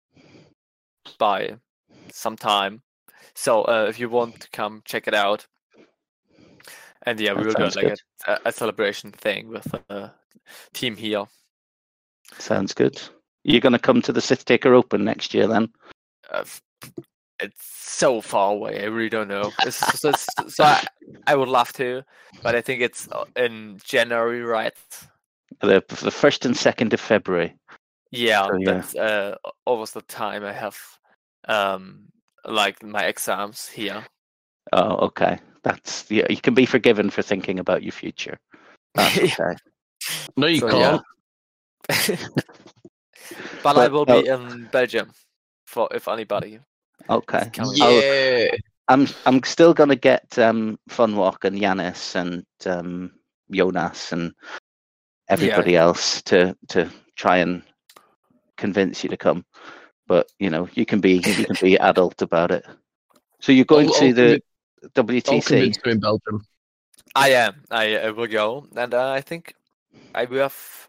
by some time. So uh, if you want to come check it out, and yeah, we That will do sounds like good. a, a celebration thing with a team here. Sounds good. You're going to come to the Sith Taker Open next year then? Uh, f- it's so far away. I really don't know. It's, so it's, so I, I would love to, but I think it's uh, in January, right? The, the first and second of February. Yeah, So, yeah. that's uh, almost the time I have um like my exams here. Oh, okay. That's yeah. You can be forgiven for thinking about your future. That's okay. No, you So, can't. yeah. But, I But, will uh, be in Belgium for if anybody. Okay. coming. I'll- Yeah. I'm I'm still gonna get um, Funwalk and Yanis and um, Jonas and everybody Yeah. else to to try and convince you to come. But you know, you can be you can be adult about it. So you're going I'll- to I'll the I'll W T C. convince you in Belgium. I am. I, I will go, and uh, I think I will have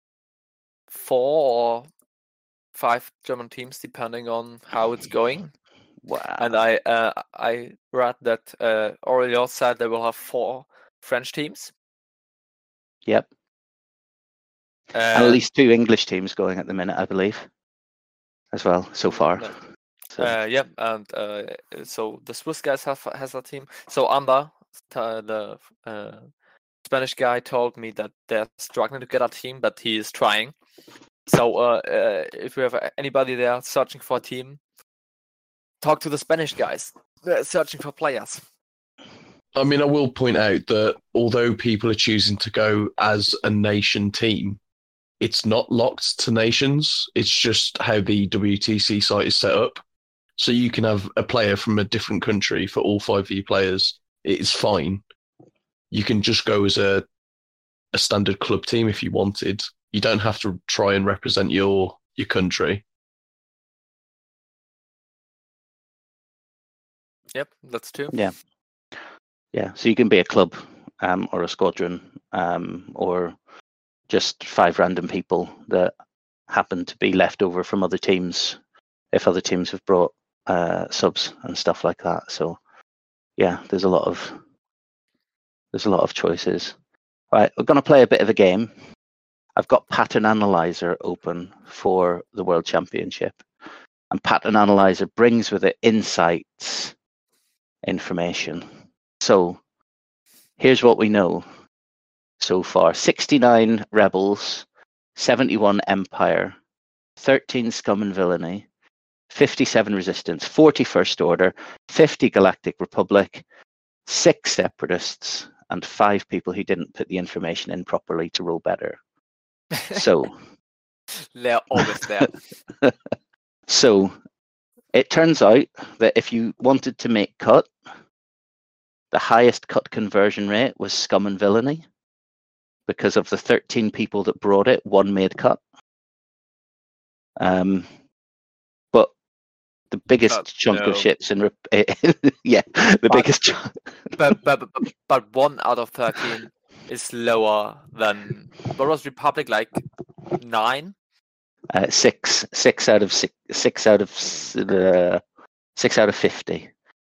four or five German teams, depending on how it's going. Wow. And I uh, I read that uh, Aurelio said they will have four French teams. Yep. Uh, And at least two English teams going at the minute, I believe, as well so far. no. So Uh, yeah, and uh, so the Swiss guys have has a team. So Ander, uh, the uh, Spanish guy, told me that they're struggling to get a team, but he is trying. So uh, uh, if you have anybody there searching for a team, talk to the Spanish guys. They're searching for players. I mean, I will point out that although people are choosing to go as a nation team, it's not locked to nations. It's just how the W T C site is set up. So you can have a player from a different country for all five of your players. It's fine. You can just go as a a standard club team if you wanted. You don't have to try and represent your your country. Yep, that's true. Yeah. Yeah. So you can be a club um, or a squadron um, or just five random people that happen to be left over from other teams if other teams have brought uh, subs and stuff like that. So yeah, there's a lot of there's a lot of choices. Right, we're going to play a bit of a game. I've got Pattern Analyzer open for the World Championship, and Pattern Analyzer brings with it insights, information. So here's what we know so far: sixty-nine rebels, seventy-one empire, thirteen scum and villainy, fifty-seven resistance, forty first order, fifty galactic republic, six separatists, and five people who didn't put the information in properly to roll better. So They're always there. so it turns out that if you wanted to make cut, the highest cut conversion rate was scum and villainy. Because of the thirteen people that brought it, one made cut. Um, but the biggest But chunk no. of ships in rep- yeah, the But- biggest chunk. but, but, but, but one out of thirteen is lower than what was Republic like nine? Uh, six, six out of six, six out of s- uh, six out of fifty.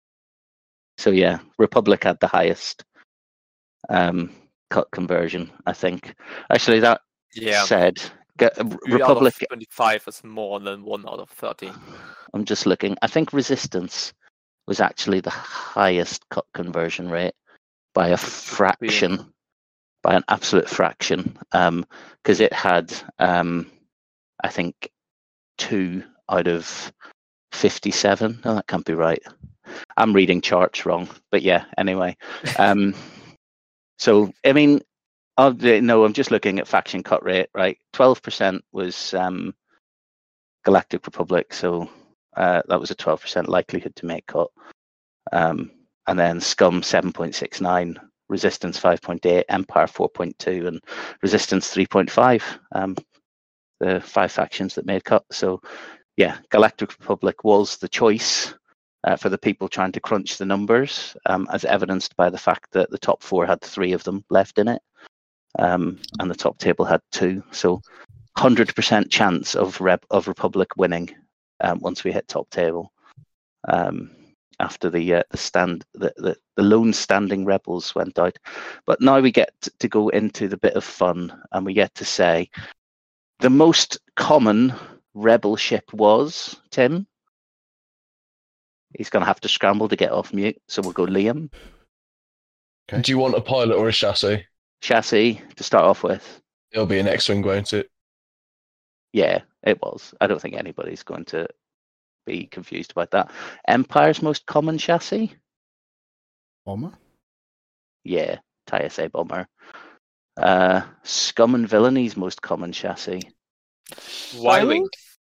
So yeah, Republic had the highest um, cut conversion, I think. Actually, that Yeah, said, Ge- three Republic. out of twenty-five is more than one out of thirteen. I'm just looking. I think Resistance was actually the highest cut conversion rate by a fraction, by an absolute fraction, because it had, um, I think, two out of fifty-seven. No, that can't be right. I'm reading charts wrong, but yeah. Anyway, um, so I mean, I'll, no, I'm just looking at faction cut rate. Right, twelve percent was um, Galactic Republic, so uh, that was a twelve percent likelihood to make cut. Um, and then Scum seven point six nine, Resistance five point eight, Empire four point two, and Resistance three point five. Um, the five factions that made cut. So yeah, Galactic Republic was the choice uh, for the people trying to crunch the numbers, um, as evidenced by the fact that the top four had three of them left in it, um, and the top table had two. So one hundred percent chance of Rep of Republic winning um, once we hit top table. Um, after the uh, the stand the, the the lone standing rebels went out, but now we get to go into the bit of fun, and we get to say the most common rebel ship was, Tim. He's going to have to scramble to get off mute, so we'll go Liam. Okay. Do you want a pilot or a chassis? Chassis to start off with. It'll be an X-wing, won't it? Yeah, it was. I don't think anybody's going to be confused about that. Empire's most common chassis? Bomber? Yeah, T I S A bomber. Uh, Scum and Villaini's most common chassis. Y-wing.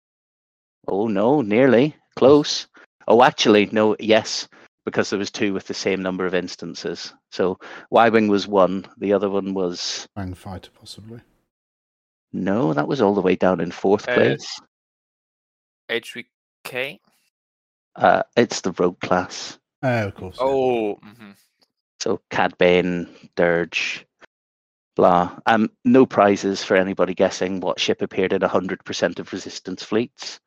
Oh no, nearly close. Oh, actually, no. Yes, because there was two with the same number of instances. So Y-wing was one. The other one was Fang fighter, possibly. no. That was all the way down in fourth Uh, place. H V K. Uh, it's the rogue class. Oh, of course. yeah. Oh, mhm. So Cad Bane, Dirge, blah. Um, no prizes for anybody guessing what ship appeared in one hundred percent of Resistance fleets.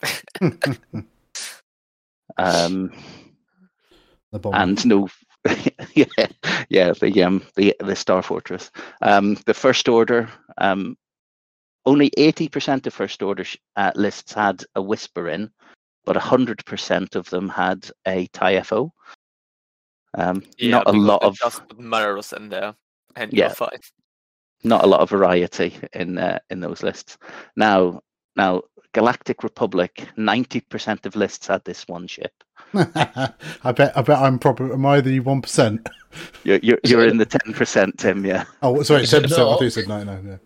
Um, the bomber. and no, yeah, yeah, the um, the the Star Fortress. Um, the First Order. Um, only eighty percent of First Order sh- uh, lists had a Whisper in, but one hundred percent of them had a T I F O. Um, Yeah, not a because lot they of just put Mariners in there, and Yeah. you're fine. not a lot of variety in uh, in those lists. Now, now Galactic Republic, ninety percent of lists had this one ship. I bet. I bet I'm probably. Am I the one percent? You're you're, Is you're it- in the ten percent, Tim. Yeah, Oh, sorry, Is it ten percent. I not? thought you said no, no, no.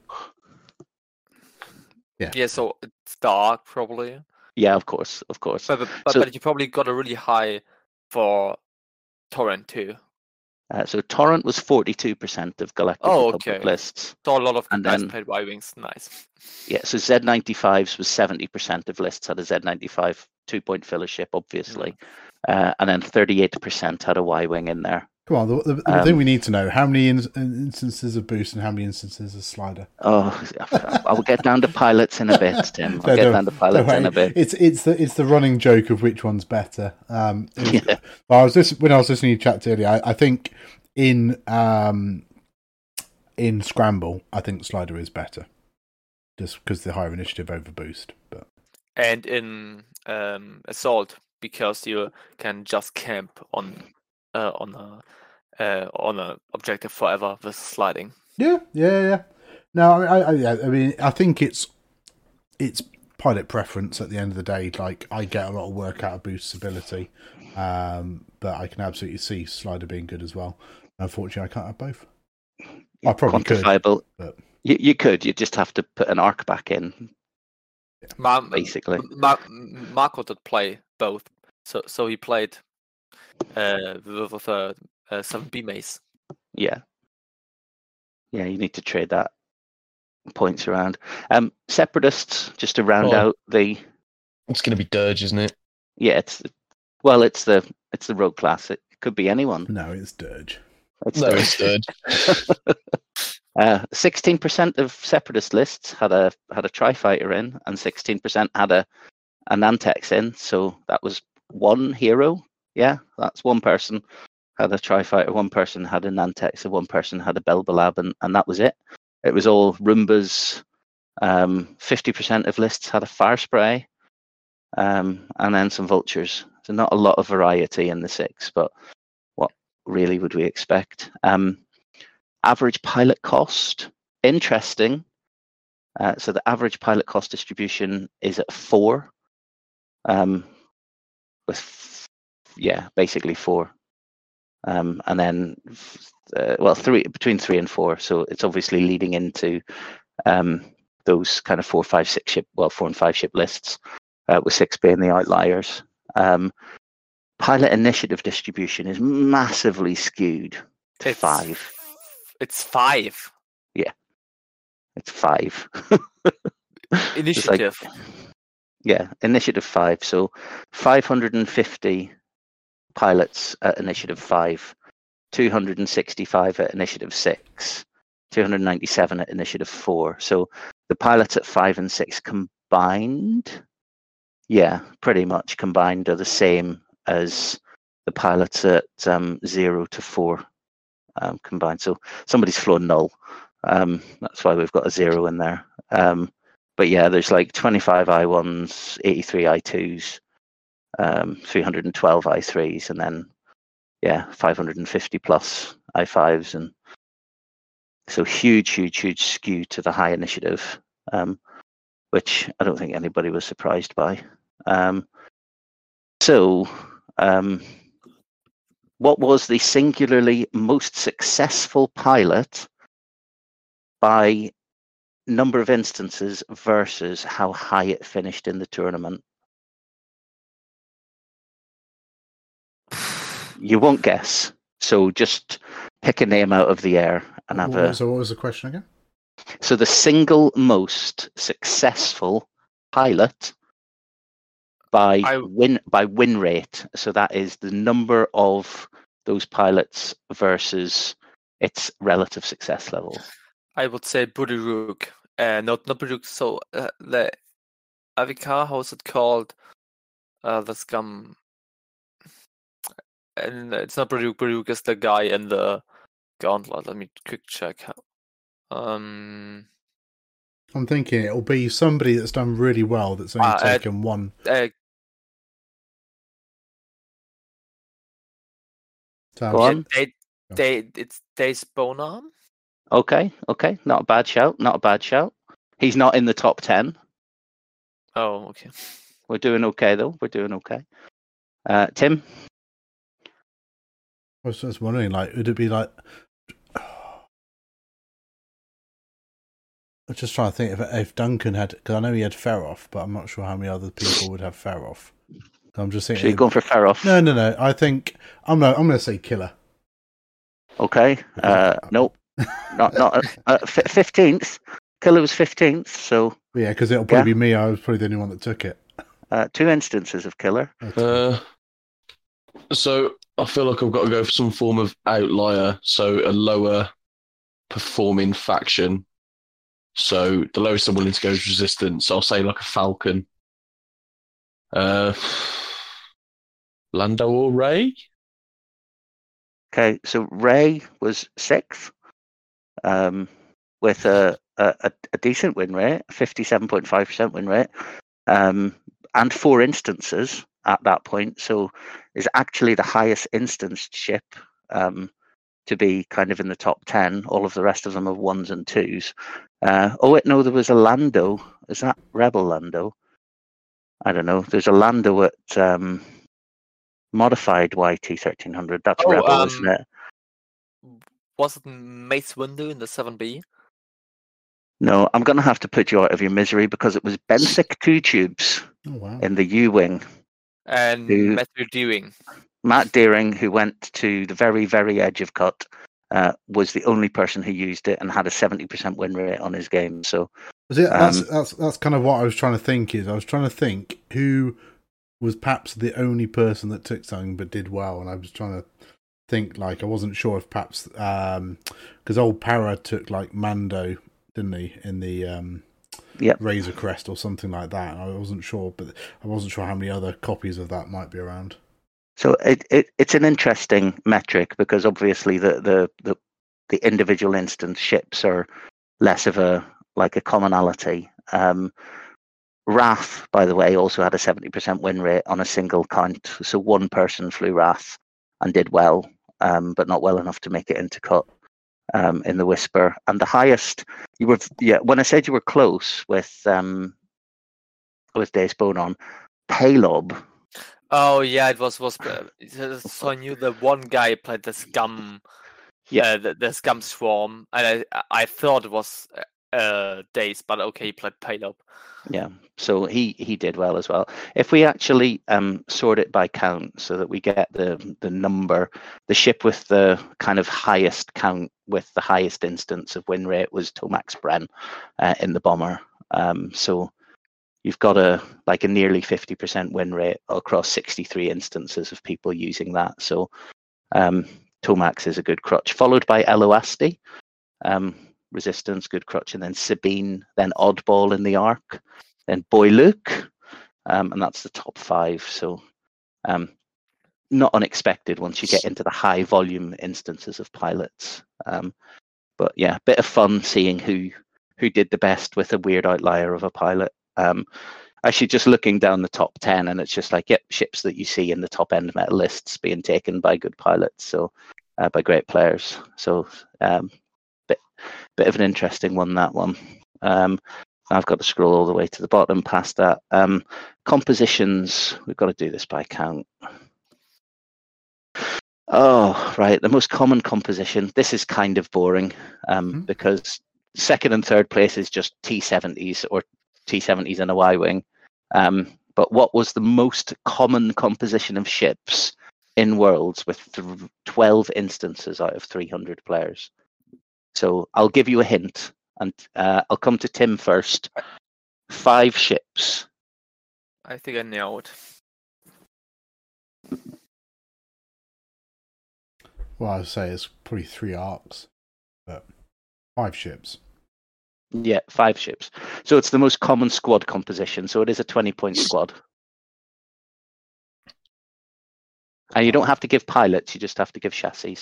Yeah. Yeah, so it's dark probably, yeah, of course, of course. but but, but, So- but you probably got a really high for Torrent too. Uh, so Torrent was forty-two percent of Galactic Oh, Republic okay. lists. So a lot of And guys then- played Y-wings. Nice. Yeah, so Z ninety-fives was seventy percent of lists had a Z ninety-five two-point filler ship, obviously. uh, and then thirty-eight percent had a Y-wing in there. Come on, the, the, the Um, thing we need to know: how many in, instances of boost and how many instances of slider. Oh, I will get down to pilots in a bit, Tim. I'll No, get don't- down to don't pilots in worry. a bit. It's it's the it's the running joke of which one's better. Um, it was- Yeah. well, I was just when I was listening to you chat earlier. I, I think in um, in Scramble, I think slider is better, just because the higher initiative over boost. But And in um, Assault, because you can just camp on uh, on a uh, on a objective forever with sliding. yeah, yeah, yeah. No, I mean, I, I, yeah, I mean, I think it's it's pilot preference at the end of the day. Like, I get a lot of work out of boost's ability, um, but I can absolutely see slider being good as well. Unfortunately, I can't have both. I probably could. Quantifiable. but- You, you could. You just have to put an arc back in, Ma- basically. Ma- Marco did play both, so so he played uh, with, with a, a seven B mace. Yeah. Yeah, you need to trade that points around. Um, Separatists, just to round Oh. out the It's going to be Dirge, isn't it? yeah, it's well, it's the it's the rogue class. It could be anyone. No, it's Dirge. It's No, the- it's Dirge. Uh, sixteen percent of separatist lists had a had a tri-fighter in, and sixteen percent had a a Nantex in. So that was one hero. Yeah, that's one person had a tri-fighter, one person had a Nantex, and one person had a Belbalab, and, and that was it. It was all Roombas. Um, fifty percent of lists had a fire spray, um, and then some vultures. So not a lot of variety in the six, but what really would we expect? Um, Average pilot cost, interesting. Uh, so the average pilot cost distribution is at four. Um, with yeah, basically four. Um, and then uh, well, three between three and four. So it's obviously leading into um, those kind of four, five, six ship, well, four and five ship lists, uh, with six being the outliers. Um, pilot initiative distribution is massively skewed to It's five. It's five. It's five. It's like- Initiative. yeah, initiative five. So five hundred fifty pilots at initiative five, two hundred sixty-five at initiative six, two hundred ninety-seven at initiative four. So the pilots at five and six combined, yeah, pretty much combined are the same as the pilots at um, zero to four um, combined. So somebody's flown null. Um, that's why we've got a zero in there. Um, but yeah, there's like twenty-five I ones, eighty-three I twos, um, three hundred twelve I threes, and then yeah, five hundred fifty plus I fives, and so huge, huge, huge skew to the high initiative, um, which I don't think anybody was surprised by. Um, so, um, what was the singularly most successful pilot by number of instances versus how high it finished in the tournament? You won't guess. So just pick a name out of the air and have a. So what was the question again? So the single most successful pilot by I- win by win rate. So that is the number of those pilots versus its relative success level. I would say Budiruk. Uh, not not Budiruk. So uh, the Avikar, how's it called? Uh, the scum. And it's not Budiruk. Budiruk is the guy in the gauntlet. Let me quick check. Um. I'm thinking it'll be somebody that's done really well that's only Uh, uh, taken one. Uh, So Go on. they, they, it's Dace Bonarm. Okay, okay, not a bad shout. Not a bad shout. He's not in the top ten. Oh, okay. We're doing okay though. We're doing okay. Uh, Tim. I was just wondering, like, would it be like? I'm just trying to think if if Duncan had, because I know he had Feroff, but I'm not sure how many other people would have Feroff. I'm just So thinking. you're going for Feroff? No, no, no. I think I'm no. I'm going to say Killer. Okay. Uh, nope. Not not uh, fifteenth. Killer was fifteenth. So Yeah, because it'll probably Yeah. be me. I was probably the only one that took it. uh, two instances of Killer. Uh, So I feel like I've got to go for some form of outlier, so a lower performing faction. So the lowest I'm willing to go is resistance. I'll say like a Falcon. Uh, Lando or Ray? Okay, so Ray was sixth, um, with a, a, a decent win rate, fifty-seven point five percent win rate, um, and four instances at that point. So is actually the highest instanced ship um, to be kind of in the top ten. All of the rest of them are ones and twos. Uh, oh, wait, no, there was a Lando. Is that Rebel Lando? I don't know. There's a Lando at um, modified Y T thirteen hundred. That's Oh, Rebel, um, isn't it? Was it Mace Windu in the seven B? No, I'm going to have to put you out of your misery because it was Benthic Two Tubes Oh wow. in the U-Wing. And Who- Matthew Deering. Matt Deering, who went to the very, very edge of cut, uh, was the only person who used it and had a seventy percent win rate on his game. So Was it, that's Um, that's that's kind of what I was trying to think. Is I was trying to think who was perhaps the only person that took something but did well, and I was trying to think like I wasn't sure if perhaps um because old Para took like Mando, didn't he, in the um Yep. Razor Crest or something like that. And I wasn't sure, but I wasn't sure how many other copies of that might be around. So it, it it's an interesting metric because obviously the, the, the, the individual instance ships are less of a like a commonality. Um, Wrath, by the way, also had a seventy percent win rate on a single count. So one person flew Wrath and did well, um, but not well enough to make it into cut um, in the Whisper. And the highest you were, yeah. When I said you were close with um, with Dace Bone on, Palob. Oh yeah, it was was. uh, So I knew the one guy played the Scum, Yeah. uh, the, the Scum Swarm, and I I thought it was uh Dace, but okay, he played Palob. Yeah, so he he did well as well. If we actually um, sort it by count, so that we get the the number, the ship with the kind of highest count with the highest instance of win rate was Tomax Bren uh, in the bomber. Um, so you've got a like a nearly fifty percent win rate across sixty-three instances of people using that. So um, Tomax is a good crutch, followed by Eloasti. Um, Resistance, good crutch, and then Sabine, then Oddball in the Arc, then Boy Luke, um, and that's the top five. So um, not unexpected once you get into the high volume instances of pilots. Um, but yeah, bit of fun seeing who who did the best with a weird outlier of a pilot. Um, actually, just looking down the top ten, and it's just like, yep, ships that you see in the top end meta lists being taken by good pilots, so uh, by great players. So um, bit bit of an interesting one, that one. Um, I've got to scroll all the way to the bottom past that. Um, compositions, we've got to do this by count. Oh, right, the most common composition. This is kind of boring um, Hmm. because second and third place is just T seventies or T seventies and a Y-wing. Um, but what was the most common composition of ships in Worlds with th- twelve instances out of three hundred players? So I'll give you a hint, and uh, I'll come to Tim first. Five ships. I think I know it. Well, I'd say it's probably three arcs, but five ships. Yeah, five ships. So it's the most common squad composition. So it is a twenty-point squad. And you don't have to give pilots; you just have to give chassis.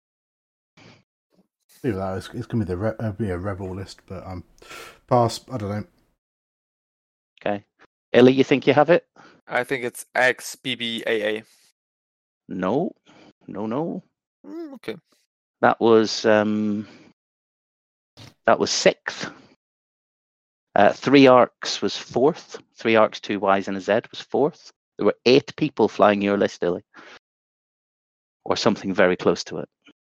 Either that, it's, it's gonna be the re- uh, be a rebel list, but um, pass. I don't know. Okay, Ellie, you think you have it? I think it's X B B A A. No, no, no. Mm, okay. That was um, that was sixth. Uh, three arcs was fourth. Three arcs, two Ys, and a Z was fourth. There were eight people flying your list, Ellie, or something very close to it.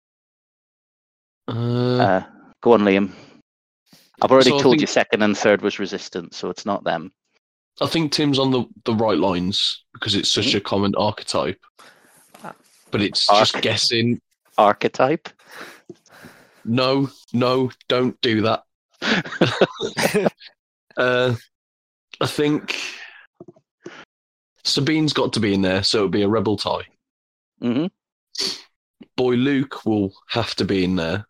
Uh, Uh, go on, Liam. I've already So I told think- you second and third was resistance, so it's not them. I think Tim's on the, the right lines because it's such Mhm. a common archetype. Ah. But it's Arc. just guessing. Archetype. No, no, don't do that. uh, I think Sabine's got to be in there, so it'll be a rebel tie. hmm Boy Luke will have to be in there.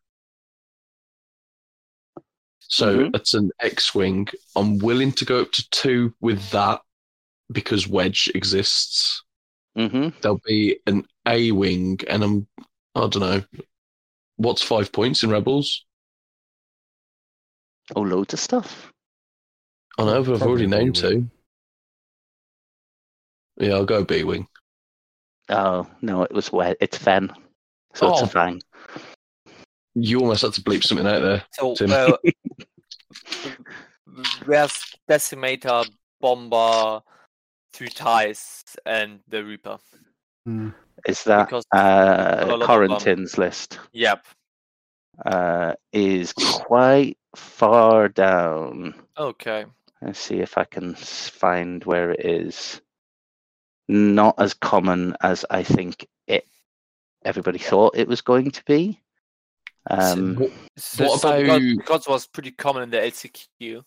So Mhm. it's an X-wing. I'm willing to go up to two with that because Wedge exists. hmm There'll be an A-wing, and I'm I don't know what's five points in Rebels. Oh, loads of stuff. I know, but I've Probably already a named B-wing. two. Yeah, I'll go B-wing. Oh no, it was wet. It's Fen, so it's Oh. a Fang. You almost had to bleep something out there. So, Tim. uh, where's Decimator, Bomber, Three Ties, and the Reaper? Hmm. Is that Because uh, a lot of them- Quarantine's list? Yep. Uh, is quite far down. Okay. Let's see if I can s- find where it is. Not as common as I think it. Everybody thought it was going to be. Um, What, So, What so because, about- because it was pretty common in the L C Q.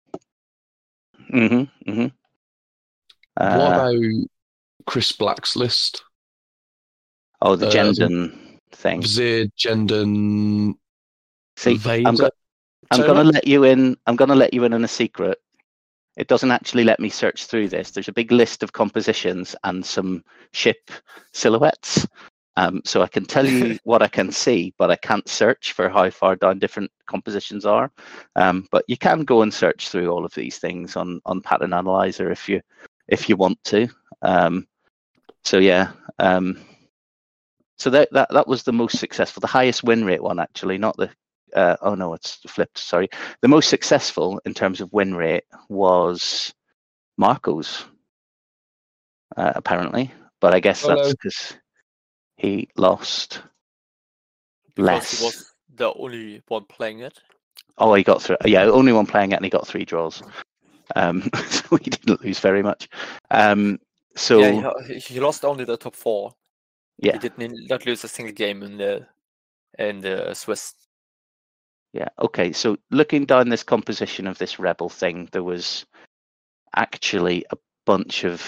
hmm hmm what Uh, about Chris Black's list? oh, the uh, Jendon thing. Vizier, Jendon, See, Vader. I'm, go- I'm Say gonna what? let you in. I'm gonna let you in on a secret. It doesn't actually let me search through this. There's a big list of compositions and some ship silhouettes. Um, so I can tell you what I can see, but I can't search for how far down different compositions are. Um, but you can go and search through all of these things on on Pattern Analyzer if you if you want to. Um, so yeah. Um, so that, that that was the most successful, the highest win rate one actually, not the. Uh, oh no, it's flipped. Sorry. The most successful in terms of win rate was Marco's, uh, apparently, but I guess Hello. that's because he lost Because less. he was the only one playing it. Oh, he got through. Yeah, only one playing it, and he got three draws. Um, so he didn't lose very much. Um, so Yeah, he, he lost only the top four. yeah, He did not lose a single game in the in the Swiss. yeah. Okay, so looking down this composition of this rebel thing, there was actually a bunch of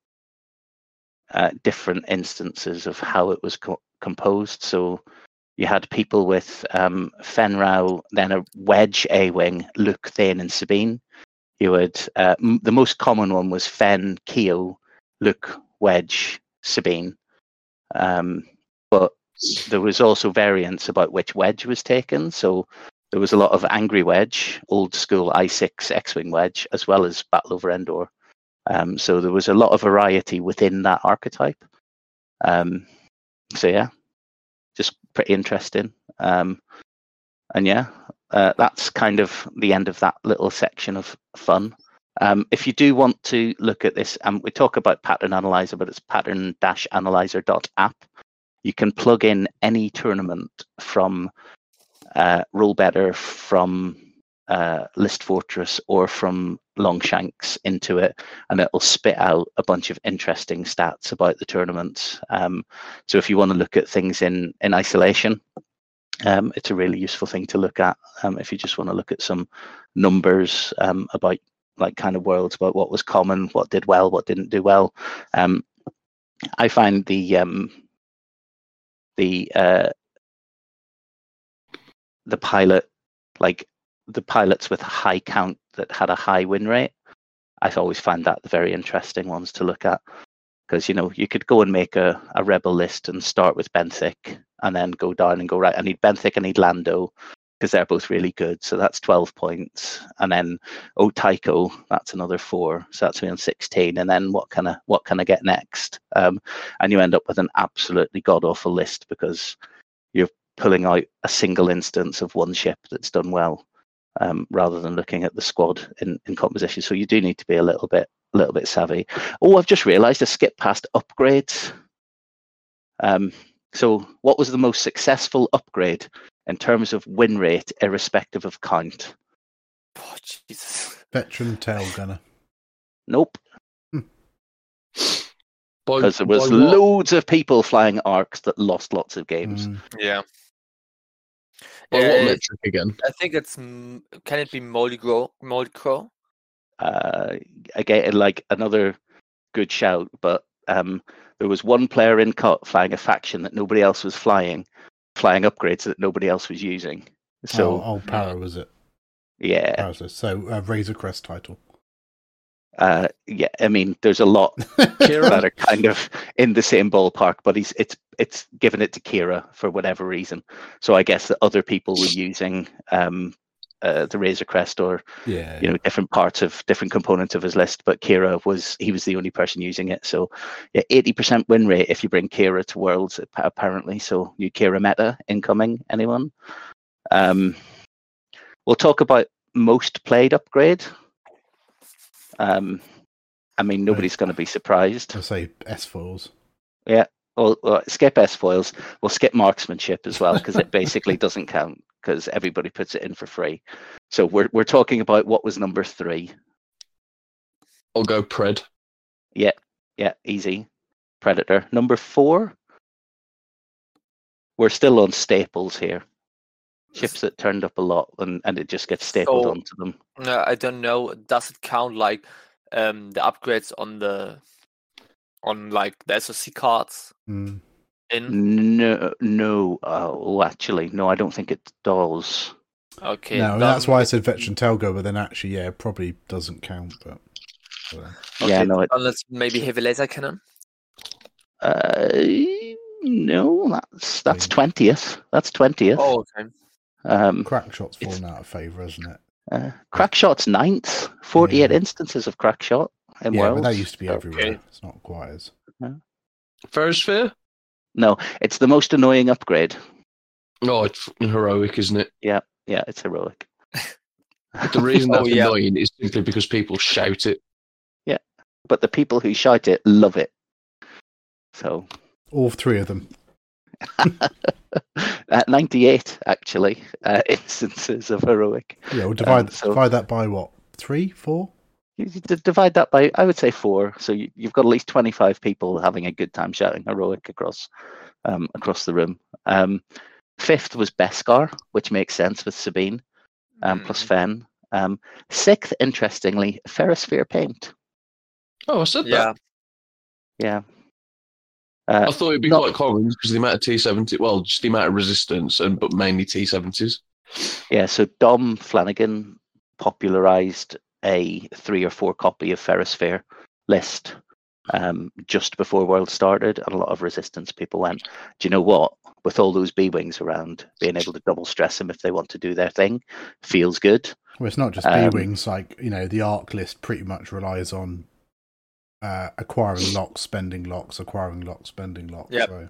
uh, different instances of how it was co- composed. So you had people with um, Fen Rao, then a wedge A-wing, Luke, Thane, and Sabine. You had uh, m- the most common one was Fen, Keo, Luke, Wedge, Sabine. Um, but there was also variants about which wedge was taken. So there was a lot of Angry Wedge, old school I six X-wing wedge, as well as Battle over Endor. Um, so there was a lot of variety within that archetype. Um, so yeah, just pretty interesting. Um, and yeah, uh, that's kind of the end of that little section of fun. Um, if you do want to look at this, um, we talk about Pattern Analyzer, but it's pattern dash analyzer dot app. You can plug in any tournament from uh, Roll Better, from uh, List Fortress, or from Longshanks into it, and it will spit out a bunch of interesting stats about the tournaments. Um, so if you want to look at things in, in isolation, um, it's a really useful thing to look at. Um, if you just want to look at some numbers um, about like kind of worlds, about what was common, what did well, what didn't do well. Um, I find the um, the uh, the pilot, like the pilots with a high count that had a high win rate, I've always found that the very interesting ones to look at, because you know you could go and make a, a rebel list and start with Benthic and then go down and go right. I need Benthic, I need Lando, because they're both really good. So that's twelve points, and then oh Tycho, that's another four. So that's me on sixteen. And then what can I what can I get next? Um, and you end up with an absolutely god awful list because you're pulling out a single instance of one ship that's done well, um, rather than looking at the squad in, in composition. So you do need to be a little bit a little bit savvy. Oh, I've just realised I skipped past upgrades. Um, so what was the most successful upgrade in terms of win rate, irrespective of count? Oh, Jesus. Veteran tail gunner. Nope, By- because there was by what? loads of people flying arcs that lost lots of games. Mm. Yeah. By what Uh, metric again? I think it's m- can it be Moldy Crow? Moldy Crow? Uh, again, like another good shout, but um, there was one player in cut flying a faction that nobody else was flying, flying upgrades that nobody else was using. So, oh, oh Para was it? yeah. Para, so uh, Razor Crest title. Uh, yeah, I mean, there's a lot that are kind of in the same ballpark, but he's it's it's given it to Kira for whatever reason. So I guess that other people were using um, uh, the Razor Crest or yeah, you know different parts of different components of his list, but Kira was he was the only person using it. So yeah, eighty percent win rate if you bring Kira to Worlds apparently. So new Kira meta incoming. Anyone? Um, we'll talk about most played upgrade. Um, I mean, nobody's going to be surprised. I'll say S-foils. Yeah, well, well, skip S-foils. We'll skip marksmanship as well because it basically doesn't count because everybody puts it in for free. So we're we're talking about what was number three. I'll go Pred. Yeah, yeah, easy. Predator. Number four. We're still on staples here. Ships that turned up a lot and, and it just gets stapled So- onto them. Uh, I don't know. Does it count like um, the upgrades on the on like the S O C cards Mm. in? No, no. Oh, actually, no. I don't think it does. Okay. no, then- that's why I said Veteran Telgo, but then actually, yeah, it probably doesn't count. But well, Yeah, okay, no. It, Unless maybe heavy laser cannon. uh, no, that's that's Yeah. twentieth. That's twentieth. Oh, okay. Um, crack shot's fallen out of favour, hasn't it? uh, Crackshot's ninth. Forty-eight Yeah. instances of Crackshot in Yeah, Worlds. but that used to be Okay. everywhere. It's not quite as. Ferrosphere? No, it's the most annoying upgrade. Oh, it's fucking heroic, isn't it? Yeah, it's heroic. The reason Oh, that's yeah. annoying is simply because people shout it. But the people who shout it love it. So All three of them. at ninety-eight, actually, uh, instances of heroic. Yeah, we'll divide, Um, so- divide that by what? Three, four? You you d- divide that by, I would say four. So you, you've got at least twenty-five people having a good time shouting heroic across um, across the room. Um, fifth was Beskar, which makes sense with Sabine, um, plus Mm. Fen. Um, sixth, interestingly, Ferrosphere Paint. Oh, I said Yeah. that. Yeah. I Uh, thought it'd be not- quite common because the amount of T seventy, well, just the amount of resistance, and but mainly T seventies. yeah, so Dom Flanagan popularized a three or four copy of Ferrosphere list um, just before World started, and a lot of resistance people went, do you know what? With all those B-Wings around, being able to double stress them if they want to do their thing feels good. Well, it's not just Um, B-Wings. Like, you know, the ARC list pretty much relies on uh, acquiring locks, spending locks, acquiring locks, spending locks. Yep. So,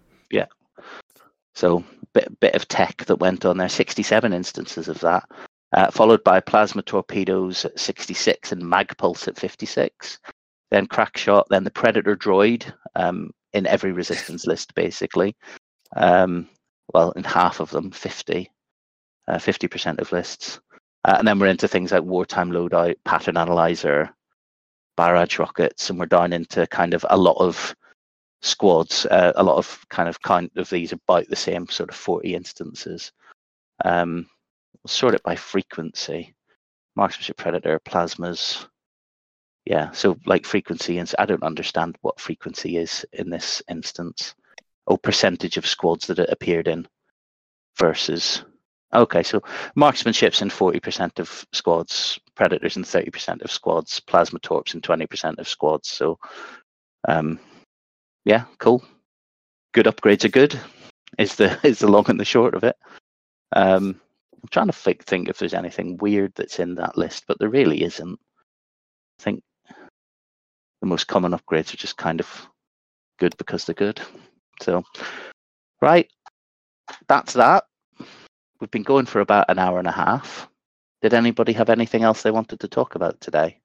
So bit bit of tech that went on there. sixty-seven instances of that, uh, followed by plasma torpedoes at sixty-six and Magpulse at fifty-six. Then Crackshot, then the Predator droid um, in every resistance list basically. Um, well, in half of them, fifty, uh, fifty percent of lists. Uh, and then we're into things like wartime loadout, pattern analyzer, barrage rockets, and we're down into kind of a lot of squads, uh, a lot of kind of kind of these about the same sort of forty instances. Um, we'll sort it by frequency. Marksmanship, Predator, plasmas. Yeah, so like frequency, and I don't understand what frequency is in this instance. Oh, percentage of squads that it appeared in versus. Okay, so marksmanship's in forty percent of squads, Predators in thirty percent of squads, plasma torps in twenty percent of squads. So, um, yeah, cool. Good upgrades are good. Is the is the long and the short of it. Um, I'm trying to think, think if there's anything weird that's in that list, but there really isn't. I think the most common upgrades are just kind of good because they're good. So, right, that's that. We've been going for about an hour and a half. Did anybody have anything else they wanted to talk about today?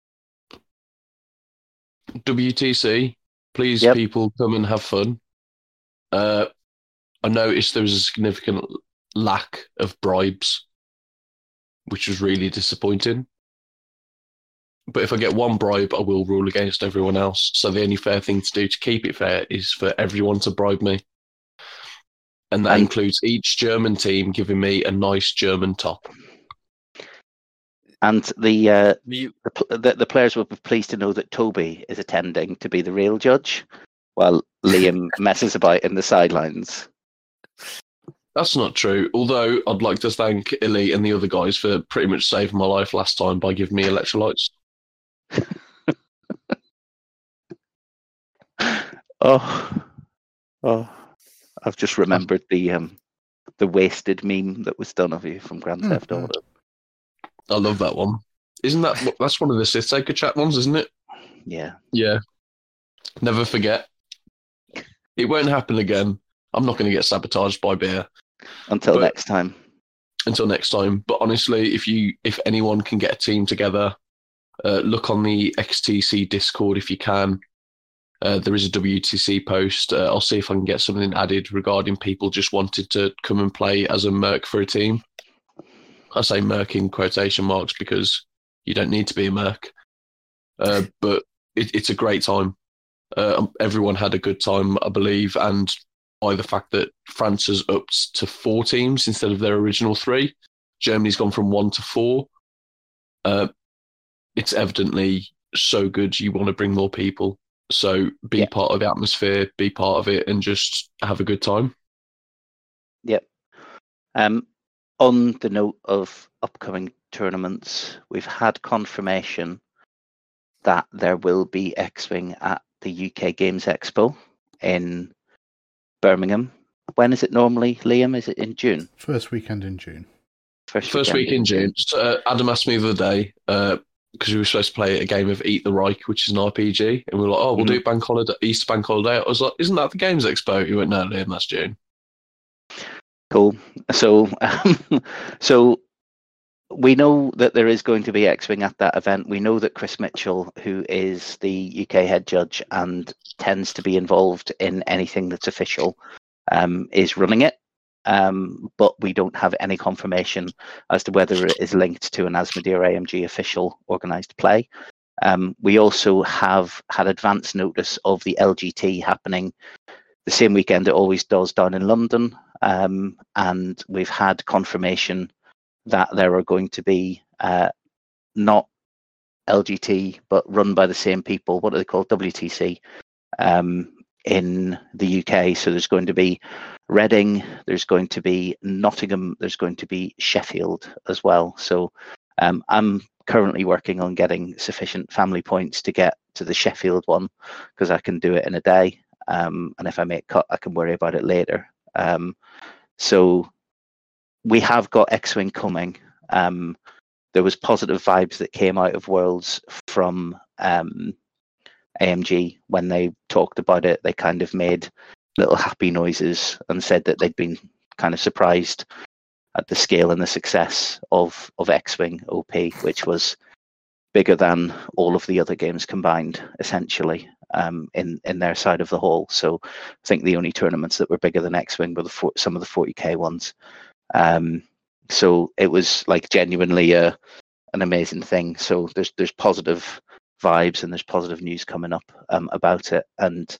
W T C, please, Yep. people, come and have fun. Uh, I noticed there was a significant lack of bribes, which was really disappointing. But if I get one bribe, I will rule against everyone else. So the only fair thing to do to keep it fair is for everyone to bribe me. And that And- includes each German team giving me a nice German top. And the, uh, You, the the the players will be pleased to know that Toby is attending to be the real judge, while Liam messes about in the sidelines. That's not true. Although I'd like to thank Illy and the other guys for pretty much saving my life last time by giving me electrolytes. oh, oh! I've just remembered the um the wasted meme that was done of you from Grand Mm, Theft mm. Auto. I love that one. Isn't that that's one of the Sith Taker chat ones, isn't it? Yeah. Yeah. Never forget. It won't happen again. I'm not going to get sabotaged by beer. Until But- next time. Until next time. But honestly, if you if anyone can get a team together, uh, look on the X T C Discord if you can. Uh, there is a W T C post. Uh, I'll see if I can get something added regarding people just wanted to come and play as a merc for a team. I say merc in quotation marks because you don't need to be a merc. Uh, but it, it's a great time. Uh, everyone had a good time, I believe, and by the fact that France has upped to four teams instead of their original three, Germany's gone from one to four. Uh, it's evidently so good you want to bring more people. So be Yeah. part of the atmosphere, be part of it, and just have a good time. Yep. Um, on the note of upcoming tournaments, we've had confirmation that there will be X-Wing at the U K Games Expo in Birmingham. When is it normally, Liam? Is it in June? First weekend in June. First, First week in June. So, uh, Adam asked me the other day, because we were supposed to play a game of Eat the Reich, which is an R P G, and we were like, oh, we'll Mhm. do bank holiday, Easter bank holiday. I was like, isn't that the Games Expo? He went, no, Liam, that's June. Cool. So, um, so we know that there is going to be X-Wing at that event. We know that Chris Mitchell, who is the U K head judge and tends to be involved in anything that's official, um, is running it. Um, but we don't have any confirmation as to whether it is linked to an Asmodee A M G official organised play. Um, we also have had advance notice of the L G T happening the same weekend it always does down in London. Um, and we've had confirmation that there are going to be uh, not L G T, but run by the same people. What are they called? W T C um, in the U K. So there's going to be Reading, there's going to be Nottingham, there's going to be Sheffield as well. So um, I'm currently working on getting sufficient family points to get to the Sheffield one because I can do it in a day. Um, and if I make cut, I can worry about it later. Um, so we have got X-Wing coming. Um, there was positive vibes that came out of Worlds from um, A M G when they talked about it. They kind of made little happy noises and said that they'd been kind of surprised at the scale and the success of of X-Wing O P, which was bigger than all of the other games combined, essentially, um, in in their side of the hall. So I think the only tournaments that were bigger than X-Wing were the for, some of the forty K ones. Um, so it was like genuinely a an amazing thing. So there's there's positive vibes and there's positive news coming up um, about it. And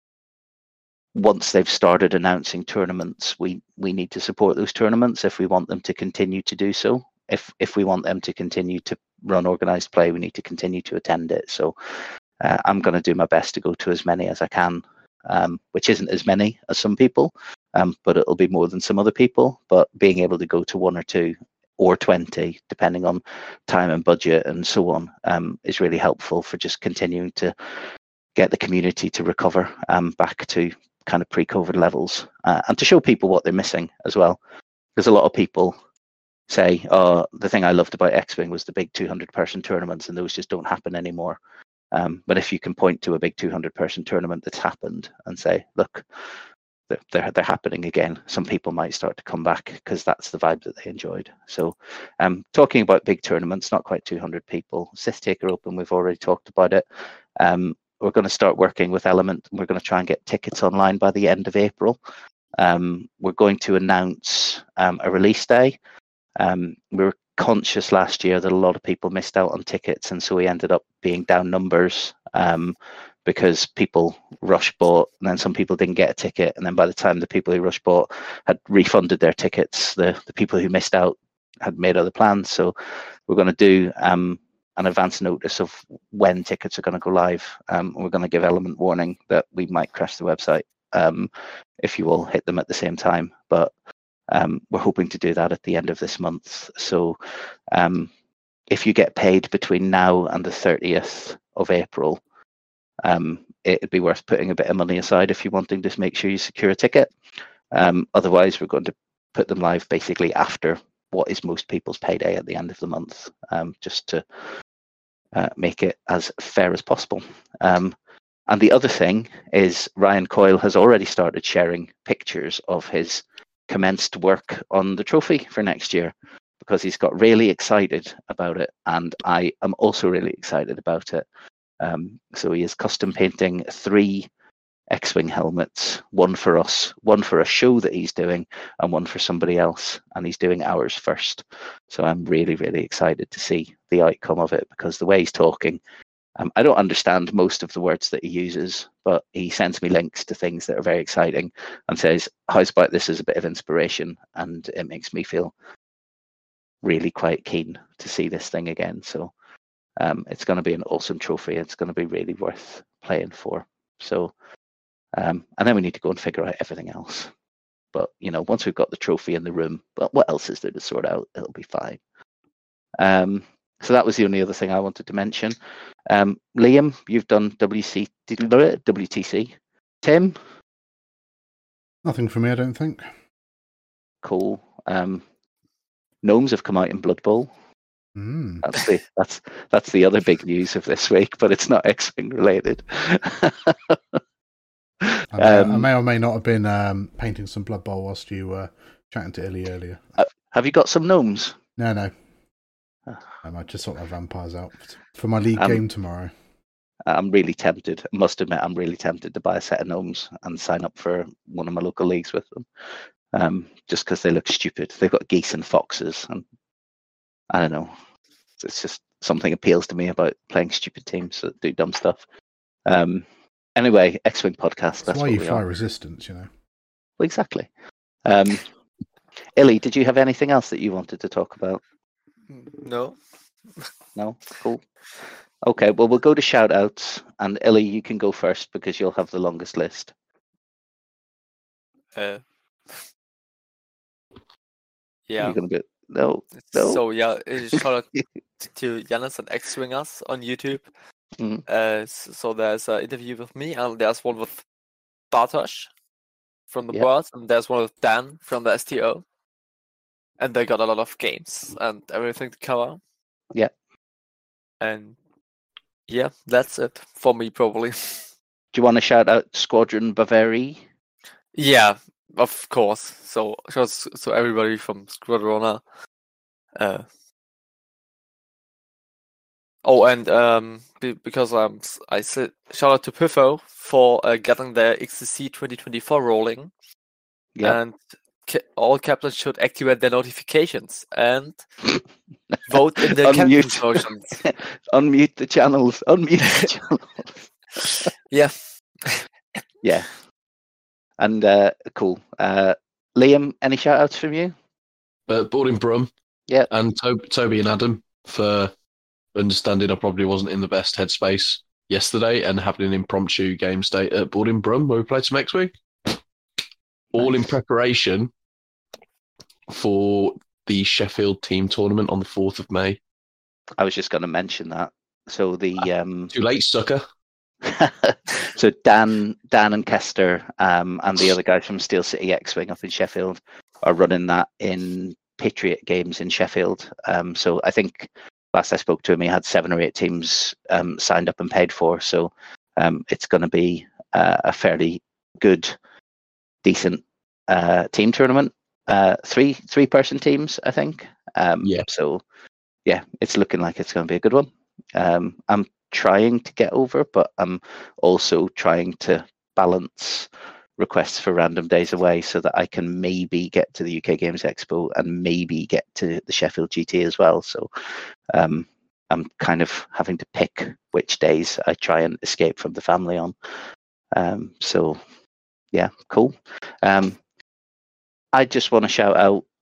once they've started announcing tournaments, we we need to support those tournaments if we want them to continue to do so. If if we want them to continue to run organized play, we need to continue to attend it. So uh, I'm going to do my best to go to as many as I can, um, which isn't as many as some people, um, but it'll be more than some other people. But being able to go to one or two or twenty, depending on time and budget and so on, um, is really helpful for just continuing to get the community to recover um, back to kind of pre-COVID levels, uh, and to show people what they're missing as well. Because a lot of people say, oh, the thing I loved about X-Wing was the big two hundred person tournaments, and those just don't happen anymore. Um, but if you can point to a big two hundred person tournament that's happened and say, look, they're, they're, they're happening again, some people might start to come back because that's the vibe that they enjoyed. So um, talking about big tournaments, not quite two hundred people. Sith Taker Open, we've already talked about it. Um, we're going to start working with Element, and we're going to try and get tickets online by the end of April. Um, we're going to announce um, a release day. Um, we were conscious last year that a lot of people missed out on tickets, and so we ended up being down numbers um, because people rush bought, and then some people didn't get a ticket, and then by the time the people who rush bought had refunded their tickets, the, the people who missed out had made other plans. So we're going to do um, an advance notice of when tickets are going to go live. Um, we're going to give element warning that we might crash the website um, if you all hit them at the same time. But um, we're hoping to do that at the end of this month. So um, if you get paid between now and the thirtieth of April, um, it'd be worth putting a bit of money aside if you're wanting to make sure you secure a ticket. Um, otherwise, we're going to put them live basically after what is most people's payday at the end of the month, um, just to uh, make it as fair as possible. Um, and the other thing is Ryan Coyle has already started sharing pictures of his commenced work on the trophy for next year, because he's got really excited about it, and I am also really excited about it. Um, so he is custom painting three X-Wing helmets, one for us, one for a show that he's doing, and one for somebody else, and he's doing ours first. So I'm really, really excited to see the outcome of it, because the way he's talking, um, I don't understand most of the words that he uses, but he sends me links to things that are very exciting and says, how's about this as a bit of inspiration? And it makes me feel really quite keen to see this thing again. So um, it's going to be an awesome trophy. It's going to be really worth playing for. So Um, and then we need to go and figure out everything else. But, you know, once we've got the trophy in the room, but what else is there to sort out? It'll be fine. Um, so that was the only other thing I wanted to mention. Um, Liam, you've done W C, W T C. Tim? Nothing for me, I don't think. Cool. Um, Gnomes have come out in Blood Bowl. Mm. That's the that's that's the other big news of this week, but it's not X-Wing related. I may, um, I may or may not have been um, painting some Blood Bowl whilst you were chatting to Illy earlier. Uh, have you got some gnomes? No, no. Oh. Um, I just sort my vampires out for my league um, game tomorrow. I'm really tempted. I must admit, I'm really tempted to buy a set of gnomes and sign up for one of my local leagues with them, um, just because they look stupid. They've got geese and foxes, and I don't know. It's just something appeals to me about playing stupid teams that do dumb stuff. Um, Anyway, X-Wing podcast. That's, that's why what you we fly are. resistance, you know. Well, exactly. Um, Illy, did you have anything else that you wanted to talk about? No. No? Cool. Okay, well, we'll go to shout-outs, and Illy, you can go first because you'll have the longest list. Uh, yeah. You're going to go, no, no. So, yeah, shout out to Janus and X-Wingers on YouTube. Mm. Uh, so there's an interview with me, and there's one with Bartosz from the Yep. Birds, and there's one with Dan from the S T O. And they got a lot of games and everything to cover. Yeah. And yeah, that's it for me, probably. Do you want to shout out Squadron Bavaria? Yeah, of course. So, so everybody from Squadrona. Uh, Oh, and um, be, because um, I said shout out to Piffo for uh, getting the X C C twenty twenty-four rolling, Yeah. and ca- all captains should activate their notifications and vote in the captain motions. Unmute the channels. Unmute the channels. Yeah. Yeah. And uh, cool. Uh, Liam, any shout outs from you? Uh, Boarding Brum. Yeah. And to- Toby and Adam for understanding I probably wasn't in the best headspace yesterday and having an impromptu game state at Boarding Brum where we played some X-Wing. All Nice. in preparation for the Sheffield team tournament on the fourth of May. I was just going to mention that. So the um, Too late, sucker. so Dan, Dan and Kester, um, and the other guys from Steel City X-Wing up in Sheffield are running that in Patriot Games in Sheffield. Um, so I think last I spoke to him, he had seven or eight teams um, signed up and paid for. So um, it's going to be uh, a fairly good, decent uh, team tournament. Uh, three three person teams, I think. Um, Yeah. So yeah, it's looking like it's going to be a good one. Um, I'm trying to get over, but I'm also trying to balance requests for random days away so that I can maybe get to the U K Games Expo and maybe get to the Sheffield G T as well. So um, I'm kind of having to pick which days I try and escape from the family on. Um, so yeah, cool. Um, I just want to shout out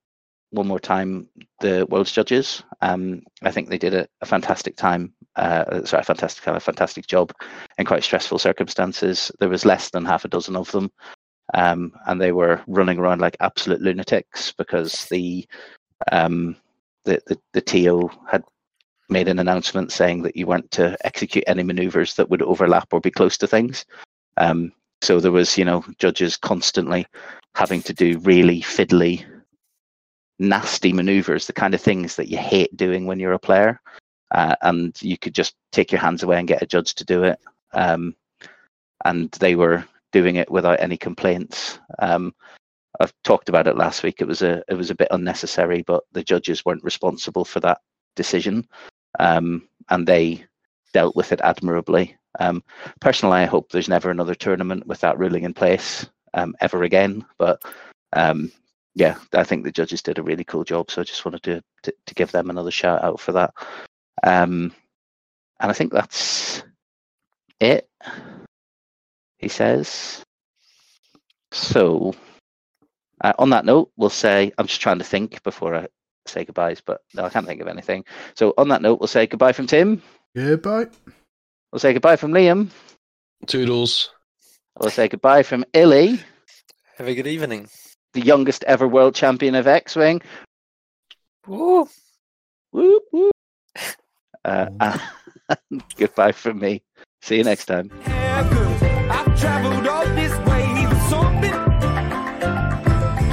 one more time the world's judges. Um, I think they did a, a fantastic time. Uh, sorry, fantastic, a fantastic job in quite stressful circumstances. There was less than half a dozen of them, um, and they were running around like absolute lunatics because the um, the, the the T O had made an announcement saying that you weren't to execute any maneuvers that would overlap or be close to things. Um, so there was, you know, judges constantly having to do really fiddly, nasty maneuvers, the kind of things that you hate doing when you're a player. Uh, and you could just take your hands away and get a judge to do it. Um, and they were doing it without any complaints. Um, I've talked about it last week. It was a it was a bit unnecessary, but the judges weren't responsible for that decision. Um, and they dealt with it admirably. Um, personally, I hope there's never another tournament with that ruling in place um, ever again. But um, yeah, I think the judges did a really cool job. So I just wanted to to, to give them another shout out for that. Um, and I think that's it, he says. So uh, on that note, we'll say, I'm just trying to think before I say goodbyes, but no, I can't think of anything. So on that note, we'll say goodbye from Tim. Goodbye. We'll say goodbye from Liam. Toodles. We'll say goodbye from Illy. Have a good evening. The youngest ever world champion of X-Wing. Woo. Whoop, whoop. Uh, and goodbye from me. See you next time. I've traveled all this way for something.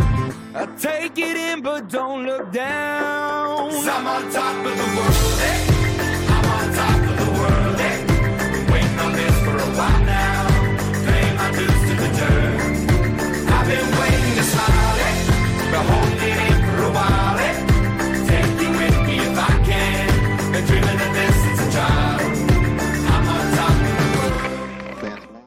I take it in, but don't look down. I'm on top of the world. Hey.